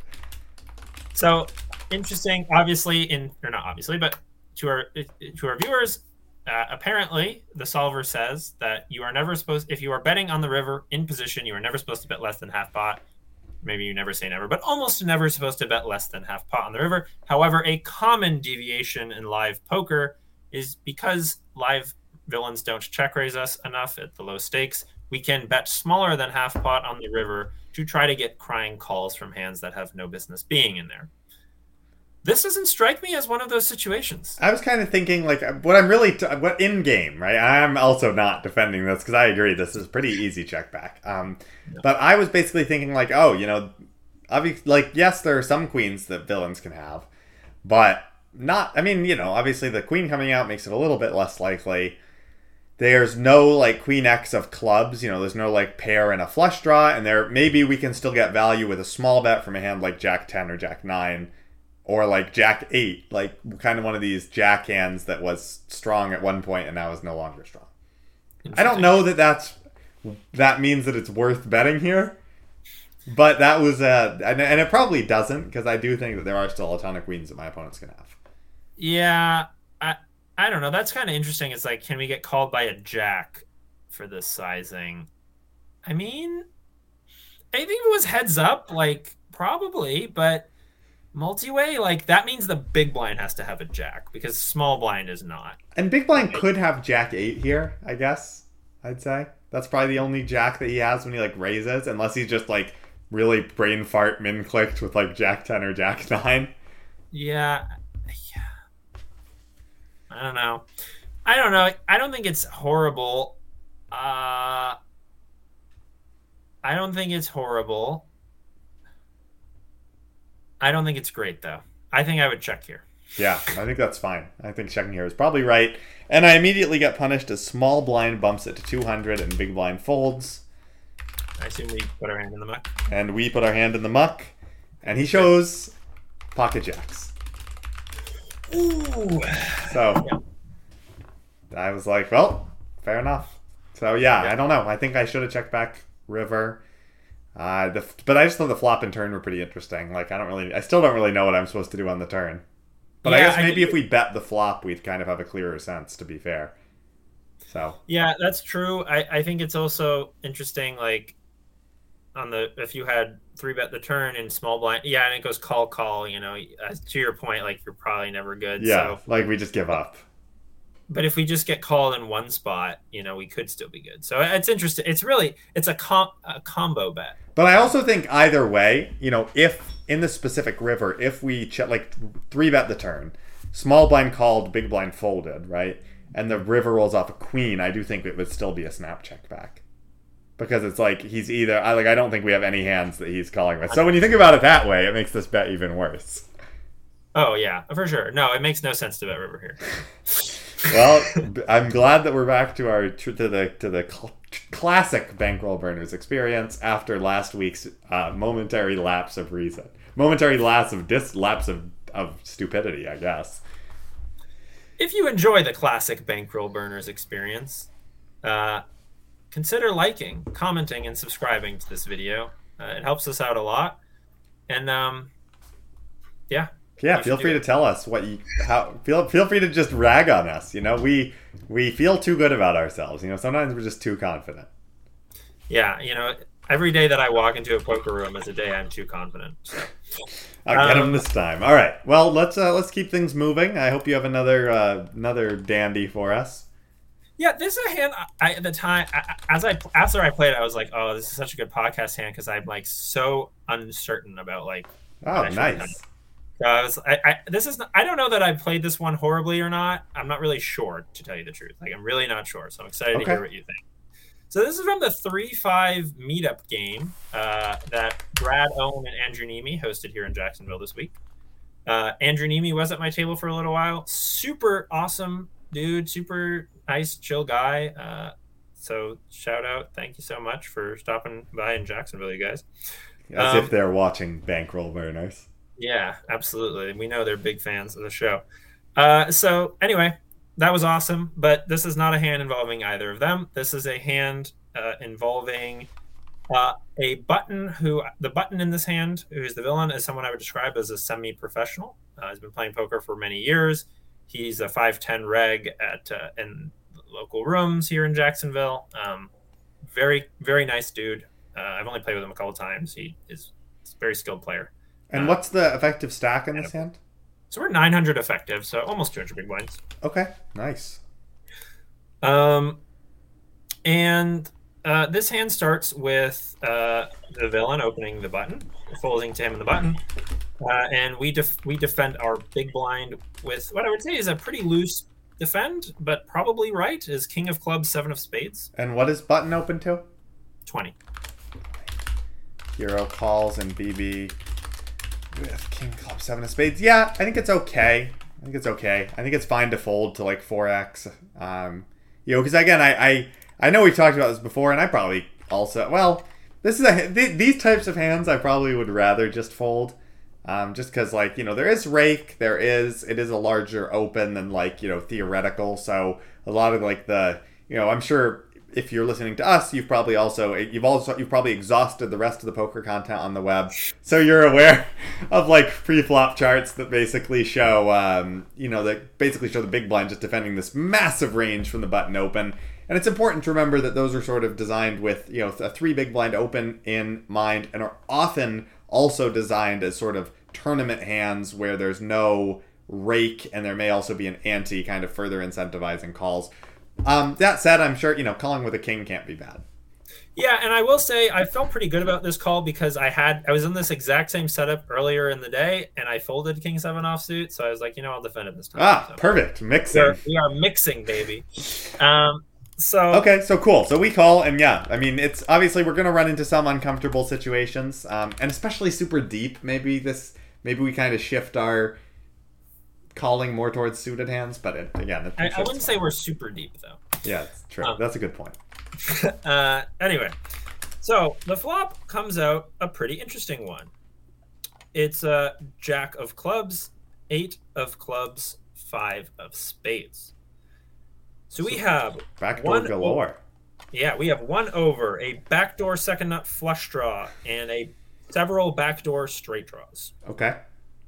So interesting, obviously, in or not obviously, but to our to our viewers, uh, apparently the solver says that you are never supposed, if you are betting on the river in position, you are never supposed to bet less than half pot. Maybe you never say never, but almost never supposed to bet less than half pot on the river. However, a common deviation in live poker is because live villains don't check raise us enough at the low stakes, we can bet smaller than half pot on the river to try to get crying calls from hands that have no business being in there. This doesn't strike me as one of those situations. I was kind of thinking, like, what I'm really, t- what in game, right? I'm also not defending this because I agree this is pretty easy check back. Um, no. But I was basically thinking, like, oh, you know, obviously, like, yes, there are some queens that villains can have, but not, I mean, you know, obviously the queen coming out makes it a little bit less likely. There's no, like, queen X of clubs, you know, there's no, like, pair and a flush draw, and there, maybe we can still get value with a small bet from a hand like Jack ten or Jack nine. Or like Jack eight, like kind of one of these Jack hands that was strong at one point and now is no longer strong. I don't know that that's that means that it's worth betting here, but that was uh and, and it probably doesn't, because I do think that there are still a ton of queens that my opponents can have. Yeah, I I don't know. That's kind of interesting. It's like, can we get called by a Jack for this sizing? I mean, I think if it was heads up, like probably, but. Multi-way, like, that means the big blind has to have a jack, because small blind is not. And big blind could have Jack eight here, I guess, I'd say. That's probably the only jack that he has when he, like, raises, unless he's just, like, really brain fart min-clicked with, like, Jack ten or Jack nine. Yeah. Yeah. I don't know. I don't know. I don't think it's horrible. Uh, I don't think it's horrible. I don't think it's great, though. I think I would check here. Yeah, I think that's fine. I think checking here is probably right. And I immediately get punished as small blind bumps it to two hundred and big blind folds. I assume we put our hand in the muck. And we put our hand in the muck. And he shows pocket jacks. Ooh. So yeah. I was like, well, fair enough. So yeah, yeah. I don't know. I think I should have checked back river. Uh, the, but I just thought the flop and turn were pretty interesting. Like, I don't really, I still don't really know what I'm supposed to do on the turn. But yeah, I guess maybe I if we bet the flop, we'd kind of have a clearer sense, to be fair. So yeah, that's true. I, I think it's also interesting, like, on the, if you had three bet the turn in small blind, yeah, and it goes call, call, you know, to your point, like, you're probably never good. Yeah, so. Like, we just give up. But if we just get called in one spot, you know, we could still be good. So it's interesting. It's really, it's a, com- a combo bet. But I also think either way, you know, if in the specific river, if we ch- like three bet the turn, small blind called, big blind folded, right? And the river rolls off a queen, I do think it would still be a snap check back. Because it's like he's either, I like I don't think we have any hands that he's calling with. So when you think about it that way, it makes this bet even worse. Oh yeah, for sure. No, it makes no sense to bet river here. Well, I'm glad that we're back to our to the to the cl- classic bankroll burners experience after last week's uh, momentary lapse of reason, momentary lapse of dis lapse of, of stupidity, I guess. If you enjoy the classic bankroll burners experience, uh, consider liking, commenting, and subscribing to this video. Uh, it helps us out a lot. And um, yeah, Yeah, you feel should do free to it. tell us what you how feel feel free to just rag on us. You know, we we feel too good about ourselves. You know, sometimes we're just too confident. Yeah, you know, every day that I walk into a poker room is a day I'm too confident. So, I'll get them um, this time. All right. Well, let's uh, let's keep things moving. I hope you have another uh, another dandy for us. yeah, this is a hand. I at the time, I, as I after I played, it, I was like, "Oh, this is such a good podcast hand," because I'm like so uncertain about like Oh, what I should have done. nice. So I was, I, I this is, not, I don't know that I played this one horribly or not. I'm not really sure, to tell you the truth. Like, I'm really not sure. So I'm excited to Okay. hear what you think. So this is from the three five meetup game uh, that Brad Owen and Andrew Nemi hosted here in Jacksonville this week. Uh, Andrew Nemi was at my table for a little while. Super awesome dude, super nice, chill guy. Uh, so shout out, thank you so much for stopping by in Jacksonville, you guys. As Um, if they're watching Bankroll Burners. Yeah, absolutely. We know they're big fans of the show. Uh, so anyway, that was awesome. But this is not a hand involving either of them. This is a hand uh, involving uh, a button. Who the button in this hand, who is the villain, is someone I would describe as a semi-professional. Uh, he's been playing poker for many years. He's a five ten reg at uh, in local rooms here in Jacksonville. Um, very very nice dude. Uh, I've only played with him a couple times. He is a very skilled player. And Uh, what's the effective stack in this hand? So we're nine hundred effective, so almost two hundred big blinds. Okay, nice. Um, and uh, this hand starts with uh, the villain opening the button, folding to him in the button, uh, and we def- we defend our big blind with what I would say is a pretty loose defend, but probably right is King of Clubs, Seven of Spades, And what is button open to? twenty. Hero calls and B B with King Club Seven of Spades. Yeah, I think it's okay. I think it's okay. I think it's fine to fold to like four X. Um, you know, because again, I, I I know we've talked about this before, and I probably also well, this is a th- these types of hands I probably would rather just fold. Um, just because like you know there is rake, there is it is a larger open than like you know theoretical. So a lot of like the you know I'm sure. If you're listening to us, you've probably also you've also you've probably exhausted the rest of the poker content on the web, so you're aware of like pre-flop charts that basically show um, you know that basically show the big blind just defending this massive range from the button open. And it's important to remember that those are sort of designed with you know a three big blind open in mind, and are often also designed as sort of tournament hands where there's no rake, and there may also be an ante kind of further incentivizing calls. Um, that said, I'm sure, you know, calling with a king can't be bad. Yeah, and I will say I felt pretty good about this call because I had I was in this exact same setup earlier in the day, and I folded King Seven offsuit, so I was like, you know, I'll defend it this time. Ah, so. perfect. We Mixing. are, we are mixing, baby. Um, so Okay, so cool. So we call, and yeah, I mean, it's obviously we're gonna run into some uncomfortable situations, um, and especially super deep. Maybe this, maybe we kind of shift our calling more towards suited hands, but it, again, it, I, I wouldn't say we're super deep though. Yeah, it's true. Um, That's a good point. uh, anyway, so the flop comes out a pretty interesting one. It's a Jack of Clubs, Eight of Clubs, Five of Spades. So we have Backdoor one galore. Yeah, we have one over, a backdoor second nut flush draw, and a several backdoor straight draws. Okay.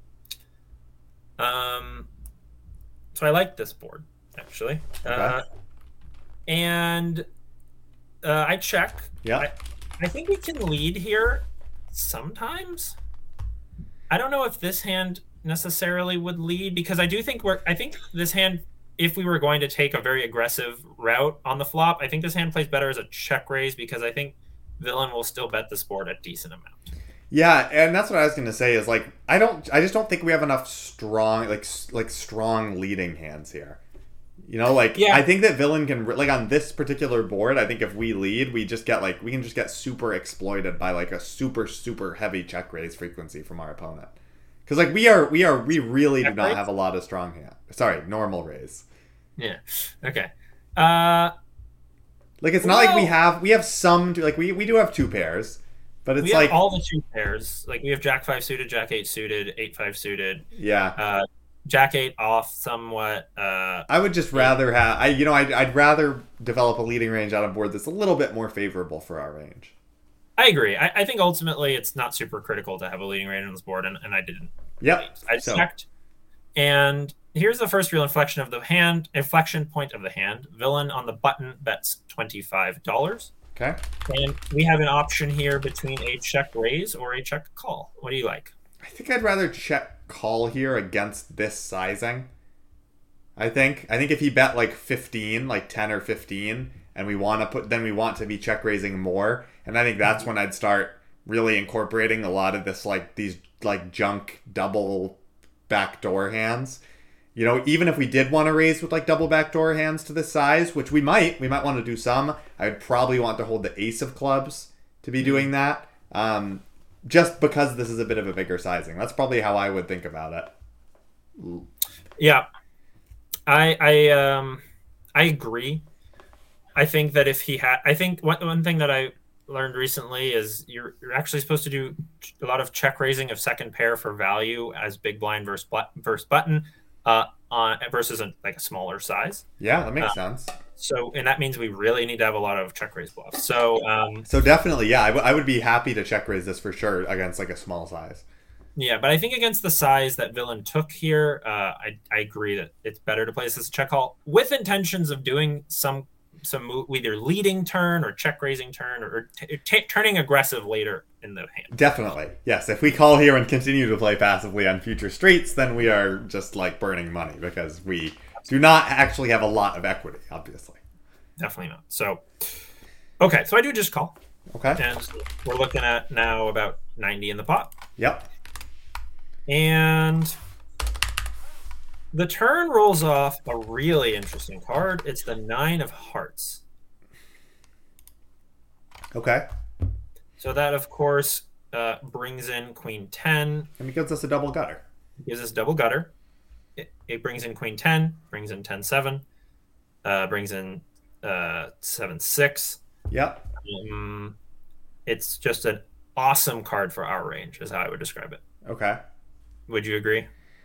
Um, so I like this board actually. Okay. Uh, and uh, I check. Yeah. I, I think we can lead here sometimes. I don't know if this hand necessarily would lead because I do think we're. I think this hand, if we were going to take a very aggressive route on the flop, I think this hand plays better as a check raise because I think villain will still bet this board a decent amount. Yeah, and that's what I was gonna say is like I don't, I just don't think we have enough strong, like like strong leading hands here. You know, like Yeah. I think that villain can like on this particular board. I think if we lead, we just get like we can just get super exploited by like a super super heavy check raise frequency from our opponent. Because like we are we are we really do Check not raise? have a lot of strong hand. Sorry, normal raise. Yeah. Okay. Uh, Like it's not like we Well- have we have some like we we do have two pairs, but it's we like have all the two pairs. Like we have Jack five suited, Jack eight suited, eight five suited, yeah. uh, Jack eight off somewhat. Uh, I would just rather have I you know I'd, I'd rather develop a leading range on a board that's a little bit more favorable for our range. I agree. I, I think ultimately it's not super critical to have a leading range on this board, and, and I didn't. Yep. I So- checked, and here's the first real inflection of the hand, inflection point of the hand. Villain on the button bets twenty-five dollars. Okay. And we have an option here between a check raise or a check call. What do you like? I think I'd rather check call here against this sizing. I think. I think if he bet like fifteen, like ten or fifteen, and we want to put, then we want to be check raising more. And I think that's when I'd start really incorporating a lot of this, like these like junk double backdoor hands. You know, even if we did want to raise with like double backdoor hands to this size, which we might, we might want to do some. I would probably want to hold the ace of clubs to be doing that, um, just because this is a bit of a bigger sizing. That's probably how I would think about it. Yeah, I I um I agree. I think that if he had, I think one one thing that I learned recently is you're you're actually supposed to do a lot of check raising of second pair for value as big blind versus versus button. Uh, on versus a, like a smaller size. Yeah, that makes uh, sense. So, and that means we really need to have a lot of check raise bluffs. So, um, so definitely, yeah, I, w- I would be happy to check raise this for sure against like a small size. Yeah, but I think against the size that Villain took here, uh, I I agree that it's better to place this check call with intentions of doing some some move, either leading turn or check raising turn or t- t- turning aggressive later in the hand. Definitely. Yes. If we call here and continue to play passively on future streets, then we are just like burning money because we do not actually have a lot of equity, obviously. Definitely not. So, okay. So I do just call. Okay. And we're looking at now about ninety in the pot. Yep. And the turn rolls off a really interesting card. It's the Nine of Hearts. Okay. So that, of course, uh, brings in Queen ten. And it gives us a double gutter. Gives us double gutter. It, it brings in Queen ten, brings in ten seven, uh, brings in uh, seven six. Yep. Um, it's just an awesome card for our range, is how I would describe it. Okay. Would you agree?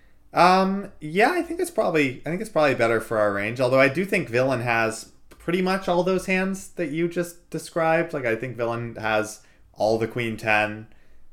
Um, yeah, I think it's probably I think it's probably better for our range. Although I do think Villain has pretty much all those hands that you just described. Like I think Villain has all the Queen ten,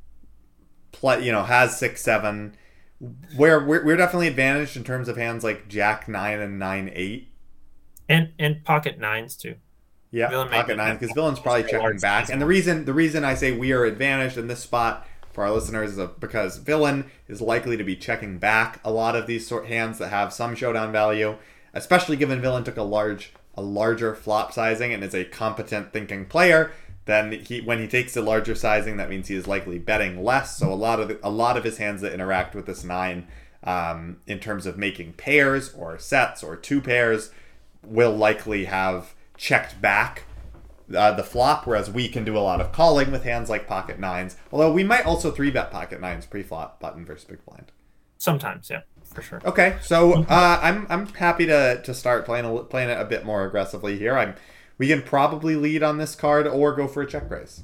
play, you know, has six seven. Where we're, we're definitely advantaged in terms of hands like Jack nine and nine eight, and and pocket nines too. Yeah, Villain pocket nines because Villain's probably checking back. And the reason the reason I say we are advantaged in this spot for our listeners is because Villain is likely to be checking back a lot of these sort hands that have some showdown value, especially given Villain took a large a larger flop sizing and is a competent thinking player. Then he when he takes a larger sizing, that means he is likely betting less. So a lot of the, a lot of his hands that interact with this nine, um, in terms of making pairs or sets or two pairs, will likely have checked back uh, the flop, whereas we can do a lot of calling with hands like pocket nines. Although we might also three bet pocket nines pre-flop button versus big blind. Sometimes, yeah, for sure. Okay, so uh, I'm I'm happy to to start playing a, playing it a bit more aggressively here. I'm we can probably lead on this card or go for a check raise.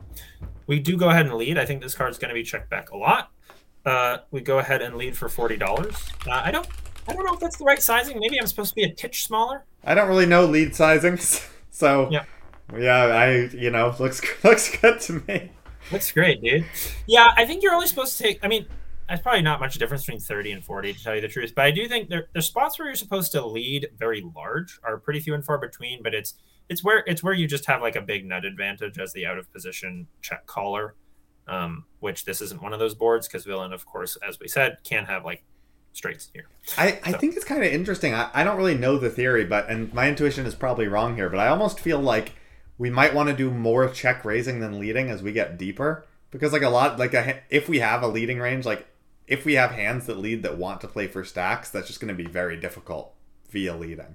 We do go ahead and lead. I think this card's going to be checked back a lot. Uh, we go ahead and lead for forty dollars. Uh, I don't I don't know if that's the right sizing. Maybe I'm supposed to be a titch smaller. I don't really know lead sizings, so yeah, yeah. I you know looks looks good to me. Looks great, dude. Yeah, I think you're only supposed to take. I mean, there's probably not much difference between thirty and forty, to tell you the truth. But I do think there there's spots where you're supposed to lead very large, are pretty few and far between. But it's it's where it's where you just have like a big nut advantage as the out of position check caller, um, which this isn't one of those boards because Villain, of course, as we said, can have like straights here. I, I so. think it's kind of interesting. I, I don't really know the theory, but and my intuition is probably wrong here, but I almost feel like we might want to do more check raising than leading as we get deeper. Because like a lot, like a, if we have a leading range, like if we have hands that lead that want to play for stacks, that's just going to be very difficult via leading.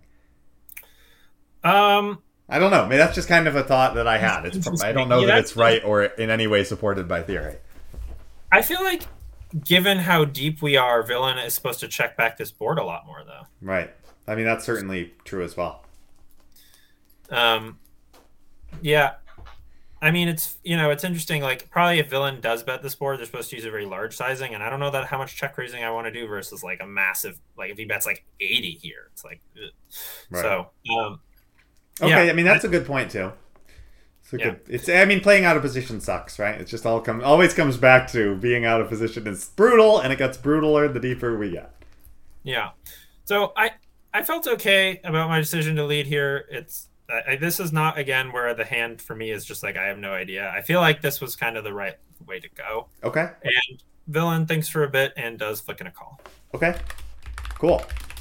Um, I don't know. Maybe that's just kind of a thought that I had. It's I don't know yeah, that it's right or in any way supported by theory. I feel like given how deep we are, Villain is supposed to check back this board a lot more, though. Right. I mean, that's certainly true as well. Um, yeah. I mean, it's, you know, it's interesting. Like, probably if Villain does bet this board, they're supposed to use a very large sizing, and I don't know that how much check raising I want to do versus like a massive, like if he bets like eighty here, it's like, ugh. Right. So, um, okay. yeah. I mean, that's a good point too. So Yeah. good. It's I mean playing out of position sucks, right? It just all come always comes back to being out of position is brutal, and it gets brutaler the deeper we get. Yeah. So I I felt okay about my decision to lead here. It's I, this is not again where the hand for me is just like I have no idea. I feel like this was kind of the right way to go. Okay. And villain thinks for a bit and does flick in a call. Okay. Cool.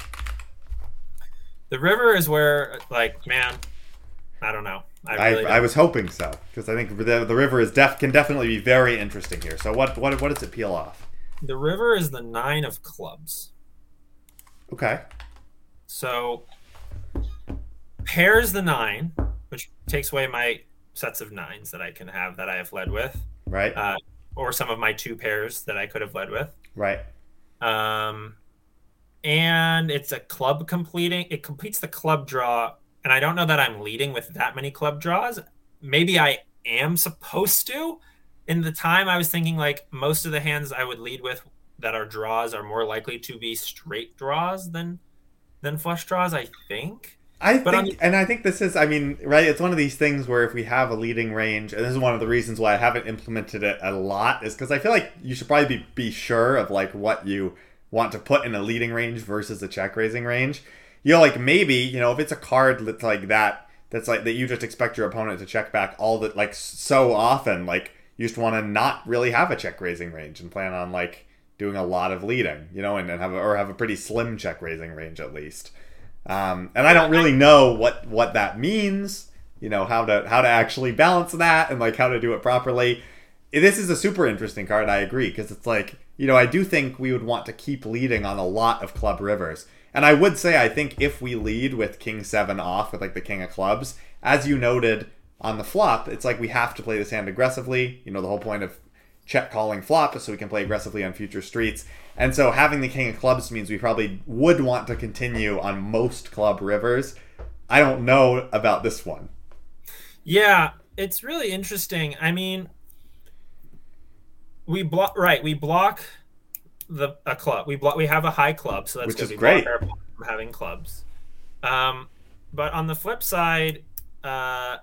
The river is where like man, I don't know. I, I, really don't. I was hoping so because I think the, the river is def can definitely be very interesting here. So what what what does it peel off? The river is the nine of clubs. Okay. So pairs the nine, which takes away my sets of nines that I can have that I have led with, Right. uh, or some of my two pairs that I could have led with. Right. Um, and it's a club completing. It completes the club draw, and I don't know that I'm leading with that many club draws. Maybe I am supposed to. In the time, I was thinking like most of the hands I would lead with that are draws are more likely to be straight draws than than flush draws, I think. I But think, on- and I think this is, I mean, right, it's one of these things where if we have a leading range, and this is one of the reasons why I haven't implemented it a lot, is because I feel like you should probably be, be sure of, like, what you want to put in a leading range versus a check raising range. You know, like, maybe, you know, if it's a card that's like that, that's like, that you just expect your opponent to check back all the, like, so often, like, you just want to not really have a check raising range and plan on, like, doing a lot of leading, you know, and, and have a, or have a pretty slim check raising range at least. Um, and I don't really know what, what that means, you know, how to how to actually balance that and like how to do it properly. This is a super interesting card, I agree, because it's like, you know, I do think we would want to keep leading on a lot of club rivers. And I would say I think if we lead with king seven off with like the king of clubs, as you noted on the flop, it's like we have to play this hand aggressively. You know, the whole point of check calling flop is so we can play aggressively on future streets. And so having the king of clubs means we probably would want to continue on most club rivers. I don't know about this one. Yeah, it's really interesting. I mean, we block right. We block the a club. We block. We have a high club, so that's Which good. is We great. block our opponent from having clubs. Um, but on the flip side, uh,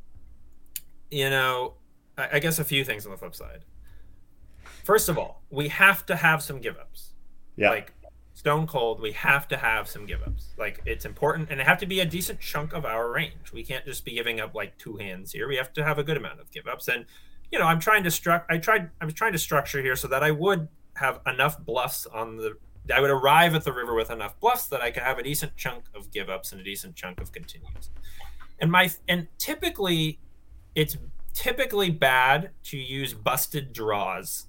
you know, I, I guess a few things on the flip side. First of all, we have to have some give ups. Yeah. Like stone cold, we have to have some give ups. Like it's important, and it have to be a decent chunk of our range. We can't just be giving up like two hands here. We have to have a good amount of give ups. And you know, I'm trying to struct. I tried. I was trying to structure here so that I would have enough bluffs on the. I would arrive at the river with enough bluffs that I could have a decent chunk of give ups and a decent chunk of continues. And my and typically, it's typically bad to use busted draws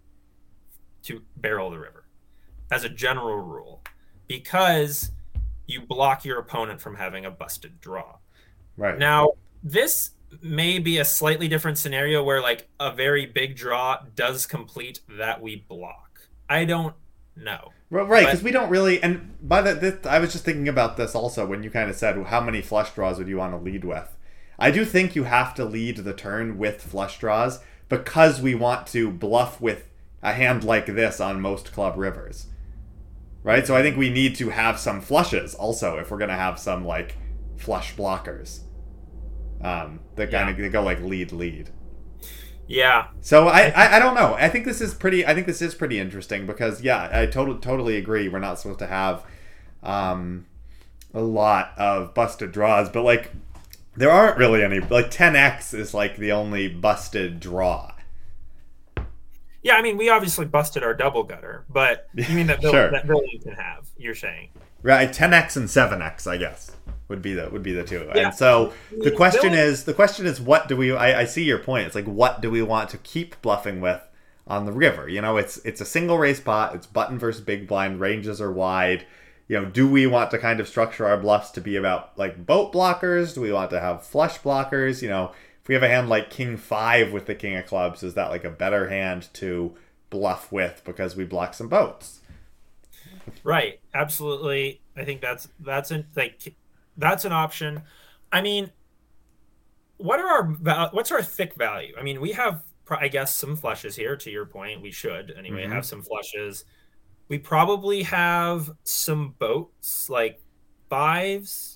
to barrel the river as a general rule, because you block your opponent from having a busted draw. Right. Now, this may be a slightly different scenario where like a very big draw does complete that we block. I don't know. Well, right, because But- we don't really, and by the, this, I was just thinking about this also when you kind of said how many flush draws would you want to lead with. I do think you have to lead the turn with flush draws because we want to bluff with a hand like this on most club rivers. Right? So I think we need to have some flushes also if we're going to have some like flush blockers. Um, that kind of Yeah. they go like lead lead. Yeah. So I, I I don't know. I think this is pretty. I think this is pretty interesting because yeah, I totally totally agree. We're not supposed to have um, a lot of busted draws, but like there aren't really any. Like ten X is like the only busted draw. Yeah, I mean, we obviously busted our double gutter, but you mean that bill, Sure. that bill you can have, you're saying. Right, ten X and seven X, I guess, would be the would be the two. Yeah. And so the Yeah, question Bill- is, the question is, what do we? I, I see your point. It's like, what do we want to keep bluffing with on the river? You know, it's it's a single race pot. It's button versus big blind. Ranges are wide. You know, do we want to kind of structure our bluffs to be about like boat blockers? Do we want to have flush blockers? You know, if we have a hand like King Five with the King of Clubs, is that like a better hand to bluff with because we block some boats? Right. Absolutely. I think that's that's an like that's an option. I mean, what are our val- what's our thick value? I mean, we have pro- I guess some flushes here. To your point, we should anyway Mhm. have some flushes. We probably have some boats like fives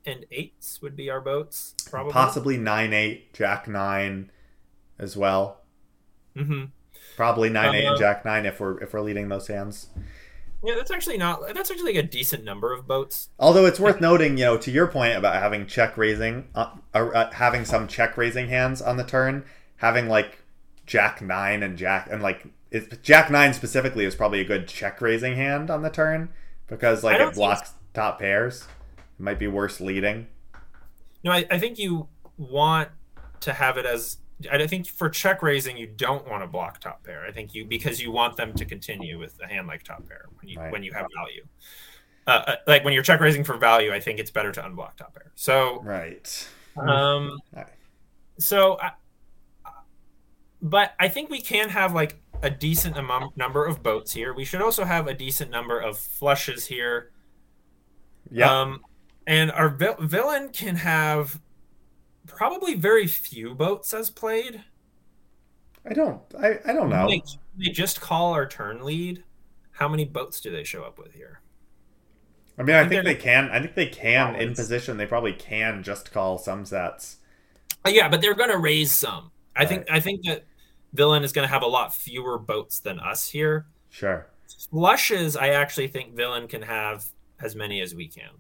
and eights would be our boats, probably. Possibly nine eight, Jack nine as well. Mm-hmm. Probably nine eight Uh, and Jack nine if we're if we're leading those hands. Yeah, that's actually not. That's actually like a decent number of boats. Although it's worth noting, you know, to your point about having check raising, uh, uh, having some check raising hands on the turn, having like Jack nine and Jack and like it's, Jack nine specifically is probably a good check raising hand on the turn because like it blocks top pairs. It might be worse leading. No, I, I think you want to have it as. I think for check raising, you don't want to block top pair. I think you because you want them to continue with a hand like top pair when you right. when you have value. Uh, uh, like when you're check raising for value, I think it's better to unblock top pair. So right. Um. Right. So, uh, but I think we can have like a decent amount number of boats here. We should also have a decent number of flushes here. Yeah. Um, and our vil- villain can have probably very few boats as played. I don't. I, I don't know. They, they just call our turn lead. How many boats do they show up with here? I mean, I, I think, think they can. I think they can in position. They probably can just call some sets. Yeah, but they're going to raise some. I right. think. I think that villain is going to have a lot fewer boats than us here. Sure. Flushes, I actually think villain can have as many as we can.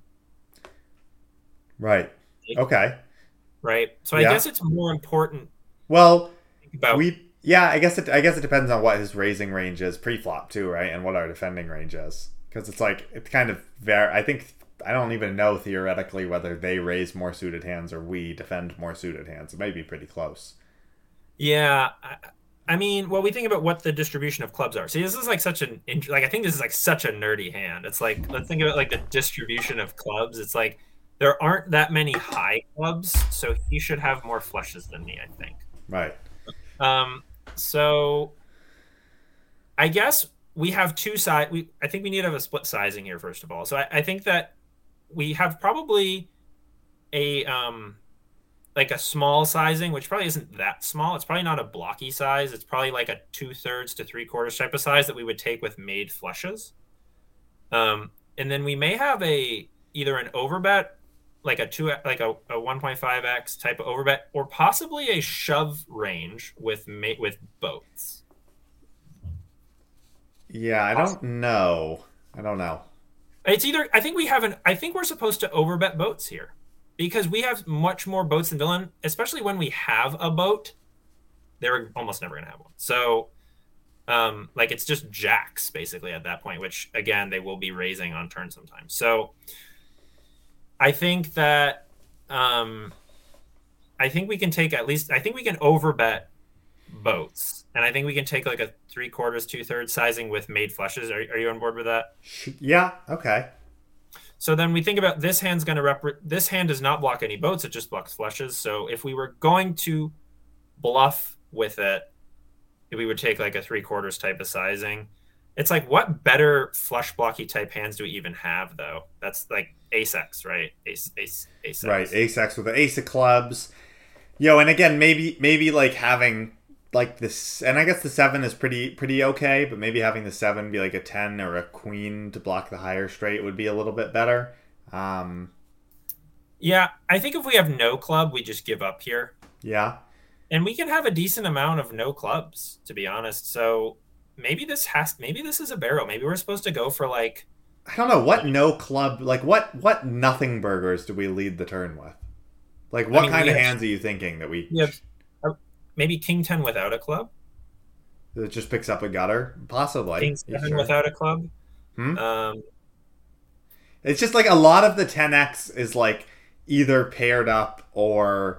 Right. Okay. Right. So yeah. I guess it's more important. Well, about we. Yeah, I guess it. I guess it depends on what his raising range is pre-flop too, right? And what our defending range is, because it's like it's kind of very. I think I don't even know theoretically whether they raise more suited hands or we defend more suited hands. It might be pretty close. Yeah, I, I mean, well, we think about what the distribution of clubs are. See, this is like such an like I think this is like such a nerdy hand. It's like let's think about like the distribution of clubs. It's like there aren't that many high clubs, so he should have more flushes than me, I think. Right. Um. So, I guess we have two sides. We I think we need to have a split sizing here first of all. So I, I think that we have probably a um like a small sizing, which probably isn't that small. It's probably not a blocky size. It's probably like a two thirds to three quarters type of size that we would take with made flushes. Um, and then we may have a either an overbet, like a two like a, a one point five x type of overbet, or possibly a shove range with mate with boats. Yeah, I don't know. I don't know. It's either I think we have an I think we're supposed to overbet boats here. Because we have much more boats than villain, especially when we have a boat, they're almost never going to have one. So, um, like, it's just jacks, basically, at that point, which, again, they will be raising on turn sometimes. So, I think that, um, I think we can take at least, I think we can overbet boats. And I think we can take, like, a three quarters, two thirds sizing with made flushes. Are, are you on board with that? Yeah, okay. So then we think about this hand's going to rep. This hand does not block any boats; it just blocks flushes. So if we were going to bluff with it, we would take like a three quarters type of sizing. It's like what better flush blocky type hands do we even have though? That's like ace X, right? Ace, ace, ace. X. Right, ace X with the ace of clubs. Yo, and again, maybe maybe like having like this, and I guess the seven is pretty pretty okay, but maybe having the seven be like a ten or a queen to block the higher straight would be a little bit better. Um, yeah, I think if we have no club, we just give up here. Yeah, and we can have a decent amount of no clubs, to be honest. So maybe this has maybe this is a barrel. Maybe we're supposed to go for like I don't know what no club like what what nothing burgers do we lead the turn with? Like what I mean, kind of have, hands are you thinking that we? we have, Maybe king ten without a club. It just picks up a gutter, possibly. King seven sure? without a club. Hmm? Um, it's just like a lot of the ten X is like either paired up or,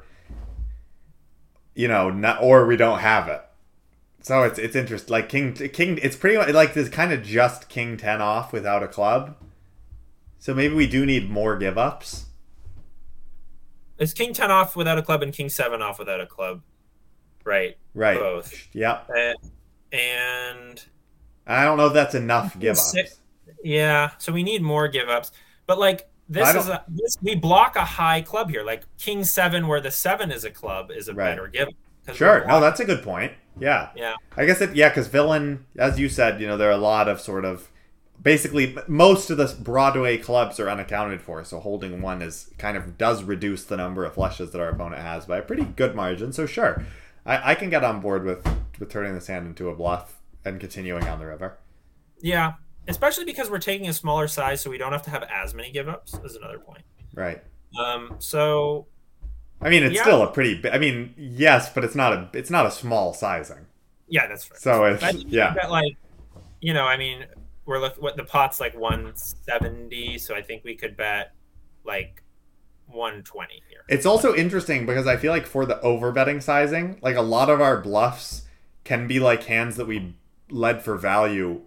you know, not, or we don't have it. So it's it's interesting. Like king king, it's pretty much like this kind of just king ten off without a club. So maybe we do need more give ups. It's king ten off without a club and king seven off without a club. Right. Right. Both. Yeah. Uh, and I don't know if that's enough give ups. Yeah. So we need more give ups. But like this is a this, we block a high club here. Like king seven where the seven is a club is a right. better give up. Sure. No, that's a good point. Yeah. Yeah. I guess it yeah, because villain, as you said, you know, there are a lot of sort of basically most of the Broadway clubs are unaccounted for, so holding one is kind of does reduce the number of flushes that our opponent has by a pretty good margin. So sure, I, I can get on board with, with turning this hand into a bluff and continuing on the river. Yeah, especially because we're taking a smaller size, so we don't have to have as many give ups. Is another point. Right. Um. So. I mean, it's yeah. still a pretty. I mean, yes, but it's not a. It's not a small sizing. Yeah, that's right. So it's I think yeah. that, like, you know, I mean, we're looking. What the pot's like one seventy, so I think we could bet like one twenty here. It's also interesting because I feel like for the over betting sizing, like a lot of our bluffs can be like hands that we led for value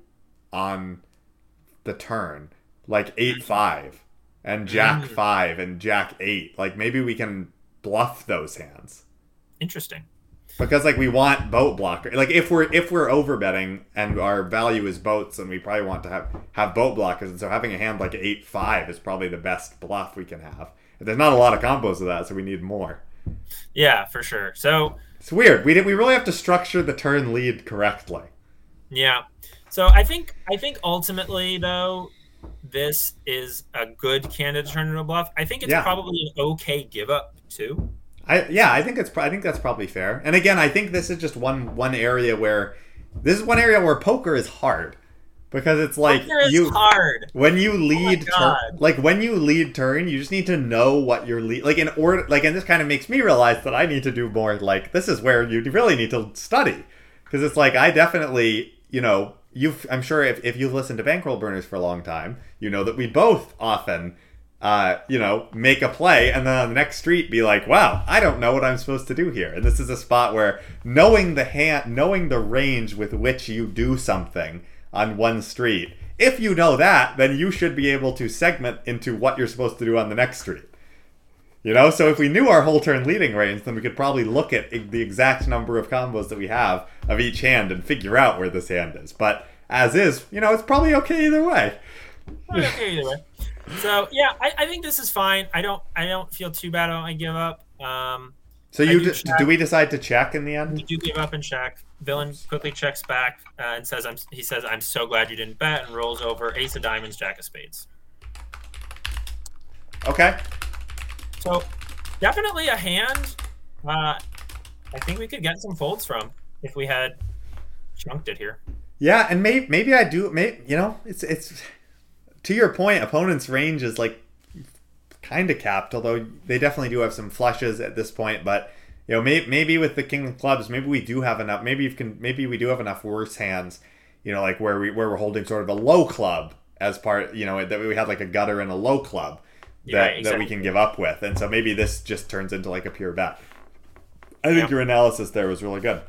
on the turn, like eight five and Jack Mm. five and Jack eight. Like maybe we can bluff those hands Interesting. because like we want boat blocker. Like if we're if we're over betting and our value is boats, then we probably want to have have boat blockers. And so having a hand like eight five is probably the best bluff we can have. There's not a lot of combos of that, so we need more. Yeah, for sure. So It's weird. We did, we really have to structure the turn lead correctly. yeah. So I think I think ultimately though, this is a good candidate to turn into a bluff. I think it's Yeah. probably an okay give up too. I yeah, I think it's I think that's probably fair. And again, I think this is just one one area where this is one area where poker is hard because it's like Poker is you hard. when you lead Oh my turn, God. like when you lead turn, you just need to know what your lead like in order like and this kind of makes me realize that I need to do more like this is where you really need to study because it's like I definitely, you know, you've I'm sure if, if you've listened to Bankroll Burners for a long time, you know that we both often uh, you know, make a play and then on the next street be like, wow, I don't know what I'm supposed to do here. And this is a spot where knowing the hand, knowing the range with which you do something on one street, if you know that, then you should be able to segment into what you're supposed to do on the next street. You know, so if we knew our whole turn leading range, then we could probably look at the exact number of combos that we have of each hand and figure out where this hand is. But as is, you know, it's probably okay either way. Okay, either way. So yeah, I, I think this is fine. I don't I don't feel too bad about my give up. Um, So I you do d- check. do we decide to check in the we end? do give up and check. Villain quickly checks back uh, and says, "I'm." He says, "I'm so glad you didn't bet," and rolls over Ace of Diamonds, Jack of Spades. Okay. So definitely a hand. Uh, I think we could get some folds from if we had chunked it here. Yeah, and maybe maybe I do. Maybe you know, it's it's to your point. Opponent's range is like kind of capped, although they definitely do have some flushes at this point. But you know, maybe maybe with the king of clubs, maybe we do have enough. Maybe you can. Maybe we do have enough worse hands. You know, like where we where we're holding sort of a low club as part. You know, that we have like a gutter and a low club that Yeah, that exactly. we can give up with, and so maybe this just turns into like a pure bet. I think Yeah. your analysis there was really good.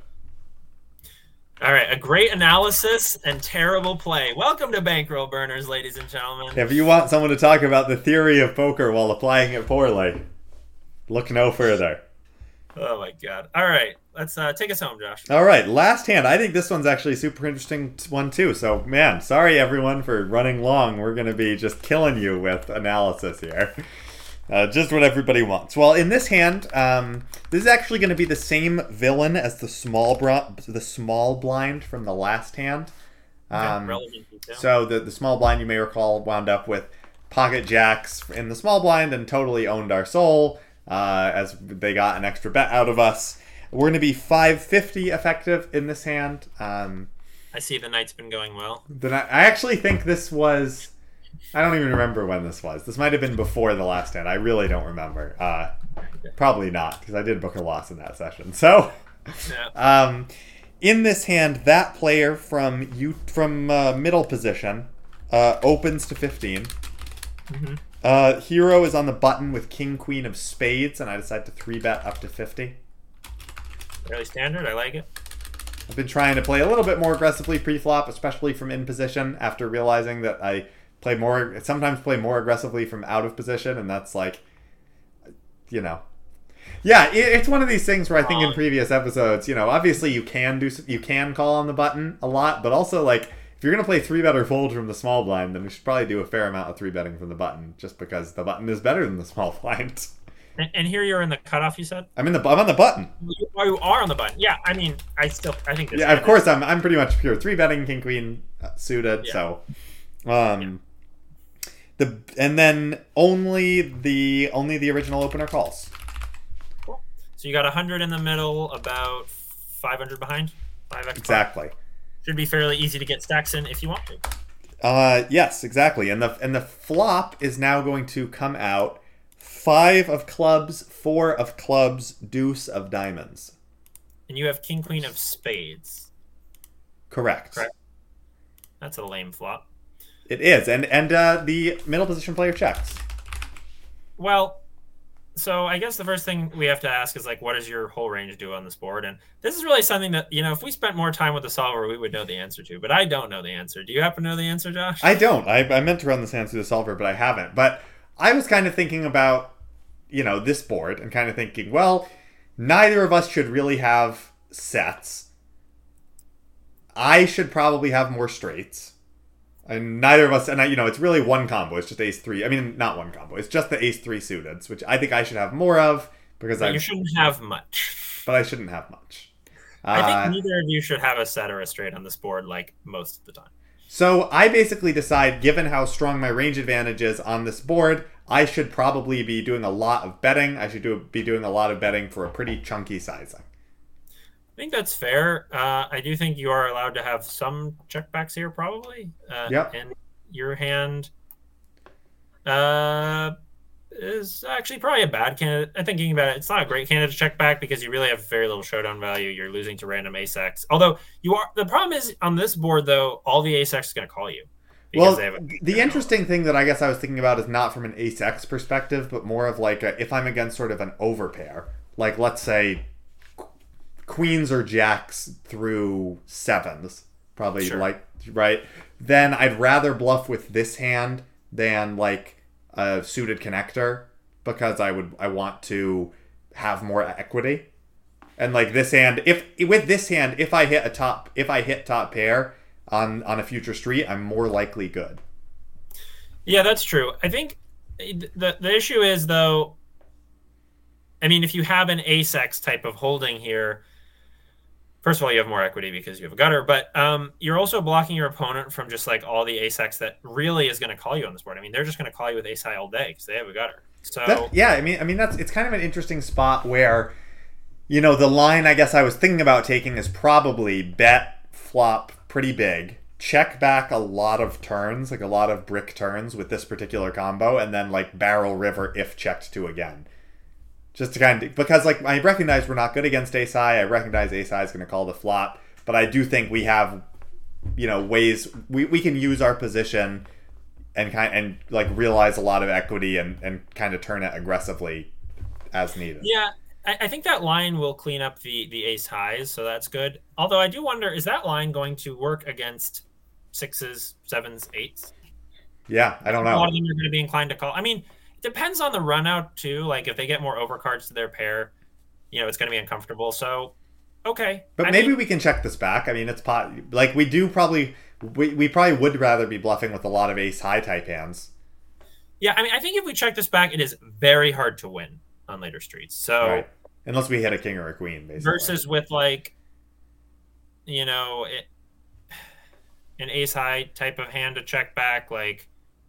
All right, a great analysis and terrible play. Welcome to Bankroll Burners, ladies and gentlemen. If you want someone to talk about the theory of poker while applying it poorly, look no further. Oh my god! All right, let's uh, take us home, Josh. All right, last hand. I think this one's actually a super interesting one too. So, man, sorry everyone for running long. We're going to be just killing you with analysis here. Uh, just what everybody wants. Well, in this hand, um, this is actually going to be the same villain as the small bro- the small blind from the last hand. Um, Relevant detail. So the the small blind, you may recall, wound up with pocket jacks in the small blind and totally owned our soul uh, as they got an extra bet out of us. We're going to be five fifty effective in this hand. Um, I see the night's been going well. then I, I actually think this was... I don't even remember when this was. This might have been before the last hand. I really don't remember. Uh, probably not, because I did book a loss in that session. So... Yeah. Um, in this hand, that player from you from uh, middle position uh, opens to fifteen. Mhm. Uh, hero is on the button with king queen of spades, and I decide to three bet up to fifty. Fairly standard. I like it. I've been trying to play a little bit more aggressively pre-flop, especially from in position, after realizing that I play more, sometimes play more aggressively from out of position, and that's like, you know. Yeah, it, it's one of these things where I think in previous episodes, you know, obviously you can do you can call on the button a lot, but also like if you're gonna play three bet or fold from the small blind, then we should probably do a fair amount of three betting from the button, just because the button is better than the small blind. And, and here you're in the cutoff. You said I'm in the I'm on the button. you, oh, you are on the button. Yeah. I mean, I still I think this. Yeah, of course I'm I'm pretty much pure three betting king queen uh, suited. Yeah. So Um, the and then only the only the original opener calls. Cool. So you got one hundred in the middle, about five hundred behind. five X Exactly. Should be fairly easy to get stacks in if you want to. Uh, yes, exactly. And the and the flop is now going to come out five of clubs, four of clubs, deuce of diamonds. And you have king queen of spades. Correct. Correct. That's a lame flop. It is, and and uh, the middle position player checks. Well, so I guess the first thing we have to ask is, like, what does your whole range do on this board? And this is really something that, you know, if we spent more time with the solver, we would know the answer to. But I don't know the answer. Do you happen to know the answer, Josh? I don't. I, I meant to run this hand through the solver, but I haven't. But I was kind of thinking about, you know, this board and kind of thinking, well, neither of us should really have sets. I should probably have more straights. And neither of us, and I, you know, it's really one combo. It's just ace three. I mean, not one combo. It's just the ace three suiteds, which I think I should have more of because I. You shouldn't have much. But I shouldn't have much. I think uh, neither of you should have a set or a straight on this board, like, most of the time. So I basically decide, given how strong my range advantage is on this board, I should probably be doing a lot of betting. I should do be doing a lot of betting for a pretty chunky sizing. I think that's fair. Uh, I do think you are allowed to have some checkbacks here, probably. Uh, Yep. And your hand uh, is actually probably a bad candidate. I'm thinking about it. It's not a great candidate to check back because you really have very little showdown value. You're losing to random ace-x. Although you are, the problem is on this board, though, all the ace-x is going to call you. Well, they have a, the interesting thing that I guess I was thinking about is not from an ace-x perspective, but more of like a, if I'm against sort of an overpair. Like, let's say queens or jacks through sevens, probably Sure. like, right? Then I'd rather bluff with this hand than like a suited connector because I would I want to have more equity. And like this hand, if with this hand, if I hit a top, if I hit top pair on on a future street, I'm more likely good. Yeah, that's true. I think the the issue is, though, I mean, if you have an ace-x type of holding here, first of all, you have more equity because you have a gutter, but um, you're also blocking your opponent from just like all the ace-x that really is going to call you on this board. I mean, they're just going to call you with ace-high all day because they have a gutter. So That, yeah, I mean, I mean that's it's kind of an interesting spot where, you know, the line I guess I was thinking about taking is probably bet flop pretty big, check back a lot of turns, like a lot of brick turns with this particular combo, and then like barrel river if checked to again. Just to kind of, because like I recognize we're not good against ace high. I recognize ace high is going to call the flop, but I do think we have, you know, ways we, we can use our position and kind and like realize a lot of equity and, and kind of turn it aggressively as needed. yeah, I, I think that line will clean up the the ace highs, so that's good. Although I do wonder, is that line going to work against sixes, sevens, eights? Yeah, I don't know. A lot of them are going to be inclined to call. I mean, depends on the run out too. Like if they get more overcards to their pair, you know, it's going to be uncomfortable. So, okay. But I maybe mean, we can check this back. I mean, it's pot like we do probably we, we probably would rather be bluffing with a lot of ace high type hands. yeah, I mean, I think if we check this back, it is very hard to win on later streets. So Right. Unless we hit a king or a queen, basically. versus with like, you know, it, an ace high type of hand to check back, like,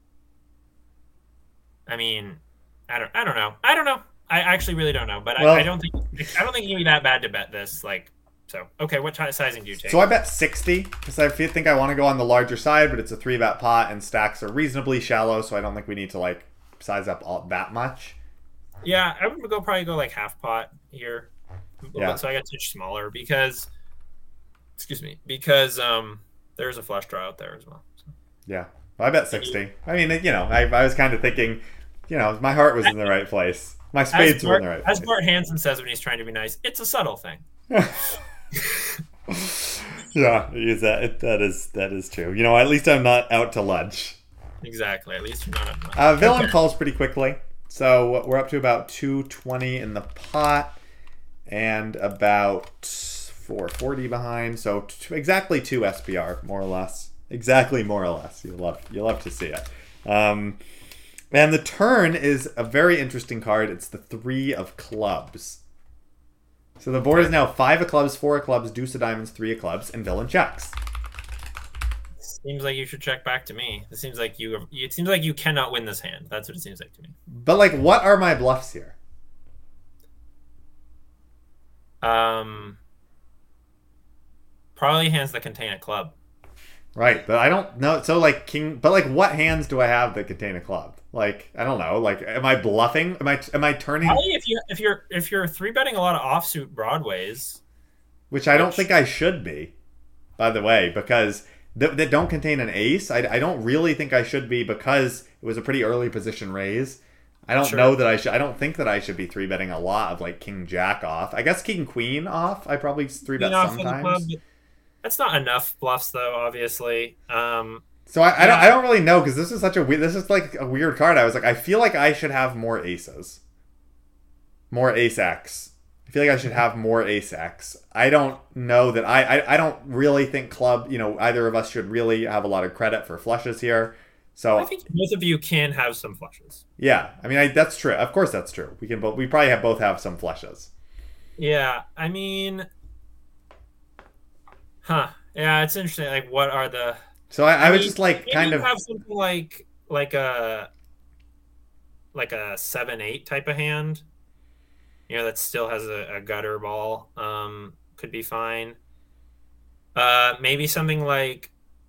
I mean, I don't, I don't know. I don't know. I actually really don't know. But Well- I, I don't think, I don't think it can be that bad to bet this. Like, so okay, what t- sizing do you take? So I bet sixty because I feel- think I want to go on the larger side, but it's a three bet pot and stacks are reasonably shallow, so I don't think we need to like size up all that much. Yeah, I would go probably go like half pot here. Yeah. So I got touch smaller because, excuse me, because um, there's a flush draw out there as well. So. Yeah, well, I bet sixty. I mean, you know, I, I was kind of thinking, you know, my heart was in the right place. My spades as were Bart, in the right as place. Bart Hansen says when he's trying to be nice, it's a subtle thing. Yeah, is that that is that is true. You know, at least I'm not out to lunch. Exactly. At least you're not up. Uh, villain calls pretty quickly, so we're up to about two twenty in the pot and about four forty behind. So t- exactly two S P R, more or less. Exactly, more or less. You love you love to see it. Um, and the turn is a very interesting card. It's the three of clubs. So the board is now five of clubs, four of clubs, deuce of diamonds, three of clubs, and villain checks. Seems like you should check back to me. It seems like you. It seems like you cannot win this hand. That's what it seems like to me. But like, what are my bluffs here? Um, probably hands that contain a club. Right, but I don't know. So like king, but like, what hands do I have that contain a club? Like, I don't know. Like, am I bluffing? Am I am I turning? Probably if you if you're if you're three betting a lot of offsuit broadways, which I don't think I should be, by the way, because th- that don't contain an ace. I, I don't really think I should be because it was a pretty early position raise. I don't Sure. know that I should. I don't think that I should be three betting a lot of like king jack off. I guess king queen off. I probably three bet Queen off for the sometimes. club. That's not enough bluffs, though. Obviously, um, So I, I don't Yeah. I don't really know because this is such a weird. This is like a weird card. I was like, I feel like I should have more aces, more ace X. I feel like I should have more ace X. I don't know that I, I I don't really think club. You know, either of us should really have a lot of credit for flushes here. So I think both of you can have some flushes. yeah, I mean I, that's true. Of course, that's true. We can both. We probably have both have some flushes. Yeah, I mean, huh? Yeah, it's interesting. Like, what are the? So I, I, would mean, just like maybe kind you of have something like like a like a seven eight type of hand. You know, that still has a, a gutter ball. Um, could be fine. Uh, maybe something like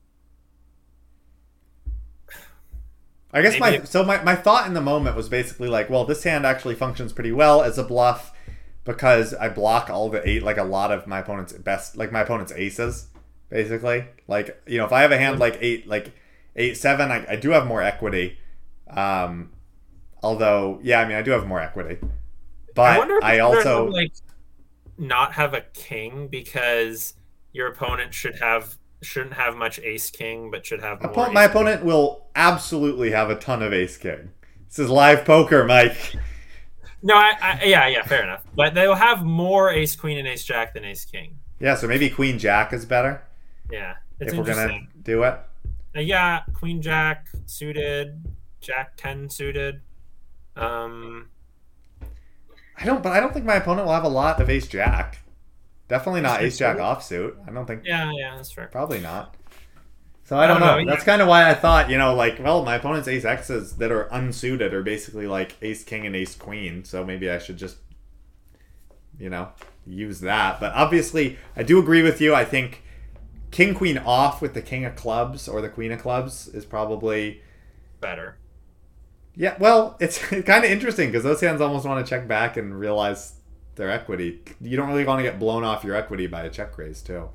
I guess maybe my so my, my thought in the moment was basically like, well, this hand actually functions pretty well as a bluff because I block all the eight, like a lot of my opponent's best, like my opponent's aces, basically. Like, you know, if I have a hand like eight, like eight seven, I, I do have more equity. Um, although, yeah, I mean, I do have more equity, but I wonder if I it's better also to, like not have a king because your opponent should have shouldn't have much ace king, but should have more. oppo- ace my king. opponent will absolutely have a ton of ace king. This is live poker, Mike. No, I, I yeah yeah fair enough, but they'll have more ace queen and ace jack than ace king. Yeah, so maybe queen jack is better Yeah, it's if we're gonna interesting. do it. Uh, yeah, queen jack suited, jack ten suited. Um, I don't, but I don't think my opponent will have a lot of ace jack. Definitely not Ace ace jack jack offsuit. I don't think. yeah yeah that's fair. Probably not. So I don't, I don't know. know, That's kind of why I thought, you know, like, well, my opponent's ace X's that are unsuited are basically like ace king and ace queen. So maybe I should just, you know, use that. But obviously, I do agree with you. I think king queen off with the king of clubs or the queen of clubs is probably Better. yeah. Well, it's kind of interesting because those hands almost want to check back and realize their equity. You don't really want to get blown off your equity by a check raise too.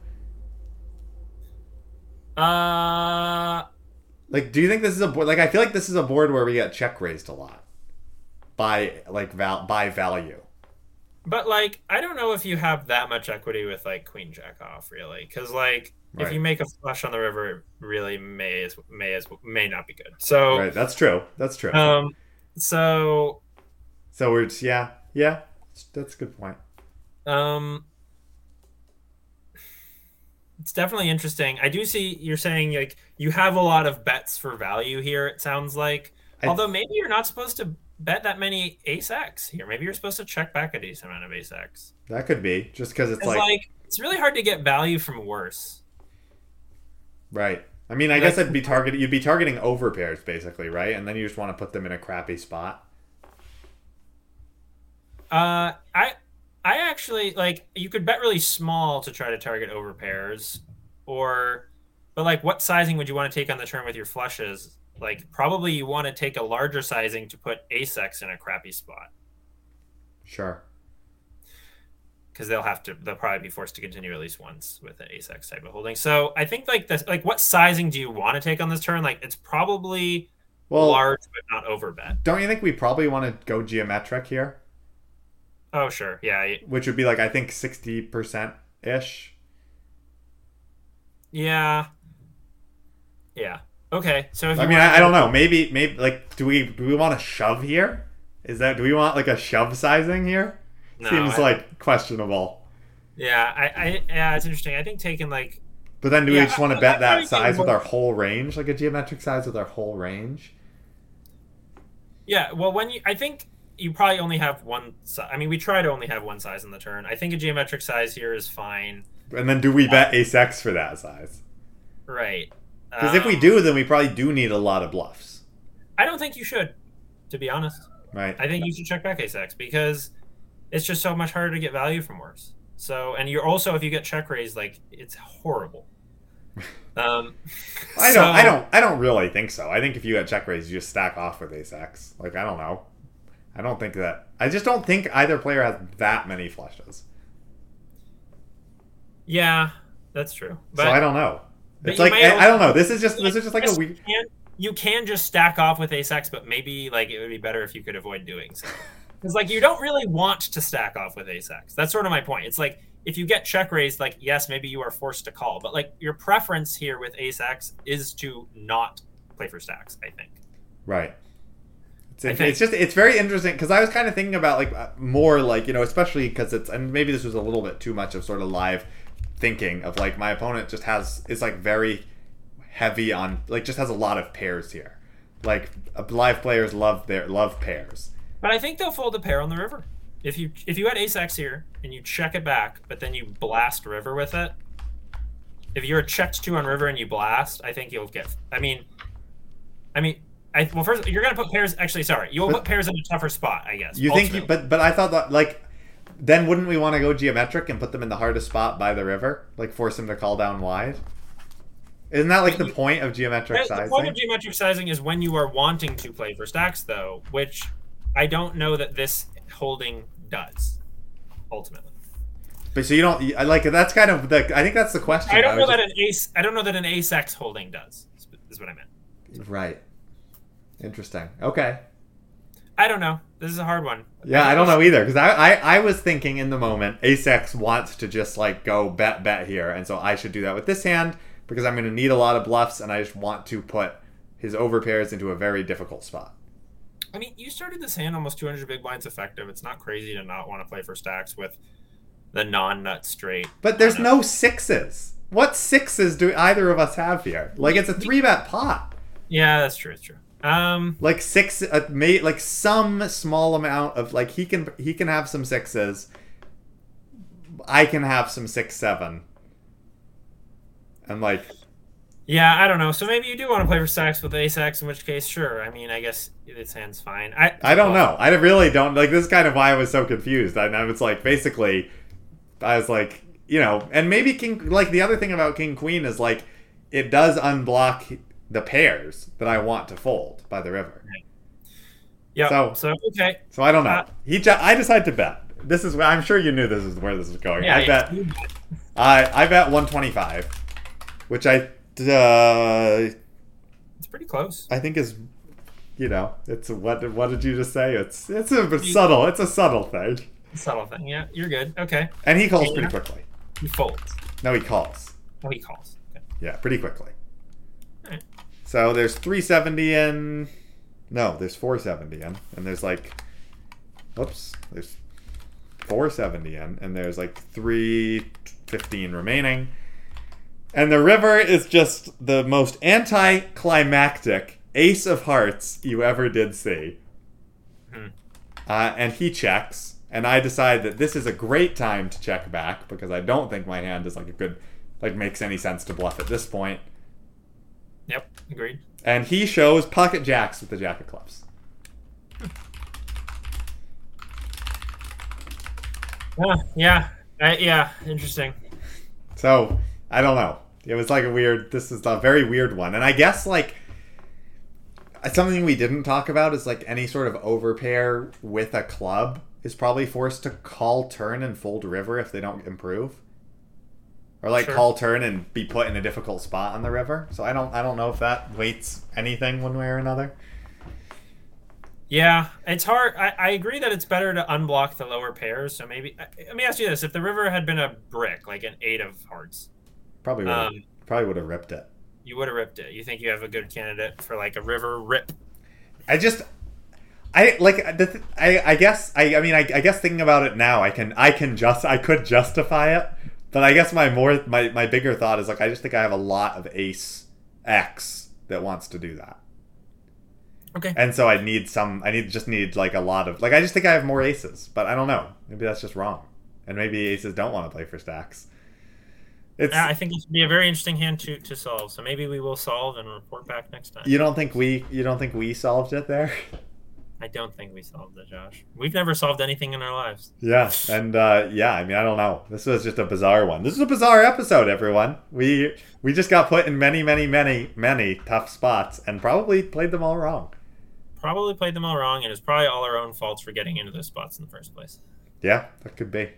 Uh, Like, do you think this is a board? Like, I feel like this is a board where we get check raised a lot by like val by value. but like I don't know if you have that much equity with like queen jack off really, because like Right. if you make a flush on the river, it really may as may as may not be good. So Right. That's true. That's true. um, so So we're just, yeah, yeah. That's a good point. um. It's definitely interesting. I do see you're saying like you have a lot of bets for value here, it sounds like. I- Although maybe you're not supposed to bet that many ace X here. Maybe you're supposed to check back a decent amount of ace X. That could be just because it's It's like, like, it's really hard to get value from worse. right. I mean, I Like- guess I'd be targeting. You'd be targeting over pairs basically, right? And then you just want to put them in a crappy spot. Uh I I actually like you could bet really small to try to target over pairs, or but like what sizing would you want to take on the turn with your flushes? Like probably you want to take a larger sizing to put ace X in a crappy spot. Sure. Because they'll have to they'll probably be forced to continue at least once with the ace X type of holding. So I think like this like what sizing do you want to take on this turn? Like it's probably Well, large but not over bet. don't you think we probably want to go geometric here? Oh sure. Yeah. Which would be like, I think sixty percent ish. Yeah. Yeah. Okay. So if I you mean, wanna I, I don't go- know. Maybe, maybe like, do we do we want to shove here? Is that do we want like a shove sizing here? No, Seems I- like questionable. Yeah, I, I yeah, it's interesting. I think taking like But then, do we Yeah, just want I- to bet I that probably think size with more- our whole range, like a geometric size with our whole range? yeah, well when you I think you probably only have one size. I mean, we try to only have one size in the turn. I think a geometric size here is fine. And then, do we bet ace X for that size? Right. Because if we Um, do, then we probably do need a lot of bluffs. I don't think you should, to be honest. Right. I think you should check back ace-x because it's just so much harder to get value from worse. So, and you're also, if you get check raised, like, it's horrible. Um, I so, don't. I don't. I don't really think so. I think if you got check raised, you just stack off with ace x. Like I don't know. I don't think that. I just don't think either player has that many flushes. Yeah, that's true. But, so I don't know. but It's you like may I, I don't also- know. This is just. This is just like a Yes, weird. You can, you can just stack off with ace-x, but maybe like it would be better if you could avoid doing so. Because like you don't really want to stack off with ace-x. That's sort of my point. It's like if you get check raised, like yes, maybe you are forced to call, but like your preference here with ace-x is to not play for stacks. I think. Right. It's, I it's think- just it's very interesting because I was kind of thinking about like uh, more like you know especially because it's and maybe this was a little bit too much of sort of live thinking of like my opponent just has is like very heavy on like just has a lot of pairs here. Like uh, live players love their love pairs. But I think they'll fold a pair on the river. If you if you had ace-x here and you check it back, but then you blast river with it. If you're a checked two on river and you blast, I think you'll get. I mean, I mean, I well first you're gonna put pairs. Actually, sorry, you'll But- put pairs in a tougher spot. I guess. You think, you, ultimately. but but I thought that like, then wouldn't we want to go geometric and put them in the hardest spot by the river, like force them to call down wide? Isn't that like the point of geometric The sizing? point of geometric sizing is when you are wanting to play for stacks, though, which I don't know that this holding does. Ultimately, But so you don't, I like that's kind of the. I think that's the question. I don't know was that an ace. I don't know that an ace-x holding does. Is what I meant. just- right. Interesting. Okay. I don't know. This is a hard one. Yeah, I don't know either because I, I I was thinking in the moment, ace x wants to just like go bet bet here, and so I should do that with this hand because I'm going to need a lot of bluffs, and I just want to put his overpairs into a very difficult spot. I mean, you started this hand almost two hundred big blinds effective. It's not crazy to not want to play for stacks with the non-nut straight. But there's non-nut. no sixes. What sixes do either of us have here? Like it's a three bet pot. Yeah, that's true. That's true. Um, Like six, uh, may, like some small amount of like he can he can have some sixes. I can have some six seven. And like yeah, I don't know. So maybe you do want to play for stacks with ace-x, in which case, sure. I mean, I guess this hand's fine. I I don't know. I really don't like this. Is kind of why I was so confused. I, I was like basically, I was like you know, and maybe king like the other thing about king queen is like it does unblock the pairs that I want to fold by the river. Yeah. So- So, okay. So I don't know. Uh, he ju- I decided to bet. This is I'm sure you knew this is where this was going. Yeah, I yeah. bet I I bet one twenty-five, which I uh, It's pretty close. I think is you know it's what what did you just say? It's it's a bit subtle. It's a subtle thing. Subtle thing. Yeah, you're good. Okay. And he calls Yeah. pretty quickly. He folds. No, he calls. Oh, he calls. Okay. Yeah, pretty quickly. Alright. So there's three seventy in. No, there's four seventy in, and there's like, whoops, there's four seventy in, and there's like three fifteen remaining. And the river is just the most anticlimactic ace of hearts you ever did see. Hmm. Uh, and he checks, and I decide that this is a great time to check back because I don't think my hand is like a good, like makes any sense to bluff at this point. Yep. Agreed. And he shows pocket jacks with the jack of clubs. Yeah. Yeah. Uh, yeah. Interesting. So, I don't know. It was like a weird, this is a very weird one. And I guess like, something we didn't talk about is like any sort of overpair with a club is probably forced to call turn and fold river if they don't improve. Or like Sure. call turn and be put in a difficult spot on the river. So I don't I don't know if that weights anything one way or another. Yeah, it's hard. I, I agree that it's better to unblock the lower pairs. So maybe let me ask you this: if the river had been a brick, like an eight of hearts, Probably would have Um, probably would have ripped it. you would have ripped it. You think you have a good candidate for like a river rip? I just, I like the. Th- I I guess I I mean I, I guess thinking about it now, I can I can just I could justify it, but I guess my more my my bigger thought is like I just think I have a lot of ace X that wants to do that, Okay. and so I need some. I need just need like a lot of like I just think I have more aces, but I don't know. Maybe that's just wrong, and maybe aces don't want to play for stacks. It's. Yeah, I think this would be a very interesting hand to, to solve. So maybe we will solve and report back next time. You don't think we? You don't think we solved it there? I don't think we solved it, Josh. We've never solved anything in our lives. Yeah, and uh, yeah, I mean, I don't know. This was just a bizarre one. This is a bizarre episode, everyone. We we just got put in many, many, many, many tough spots, and probably played them all wrong. Probably played them all wrong, and it's probably all our own faults for getting into those spots in the first place. Yeah, that could be.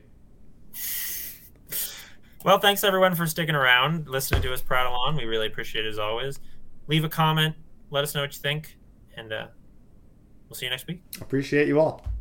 Well, thanks everyone for sticking around, listening to us prattle on. We really appreciate it as always. Leave a comment. Let us know what you think, and uh, we'll see you next week. Appreciate you all.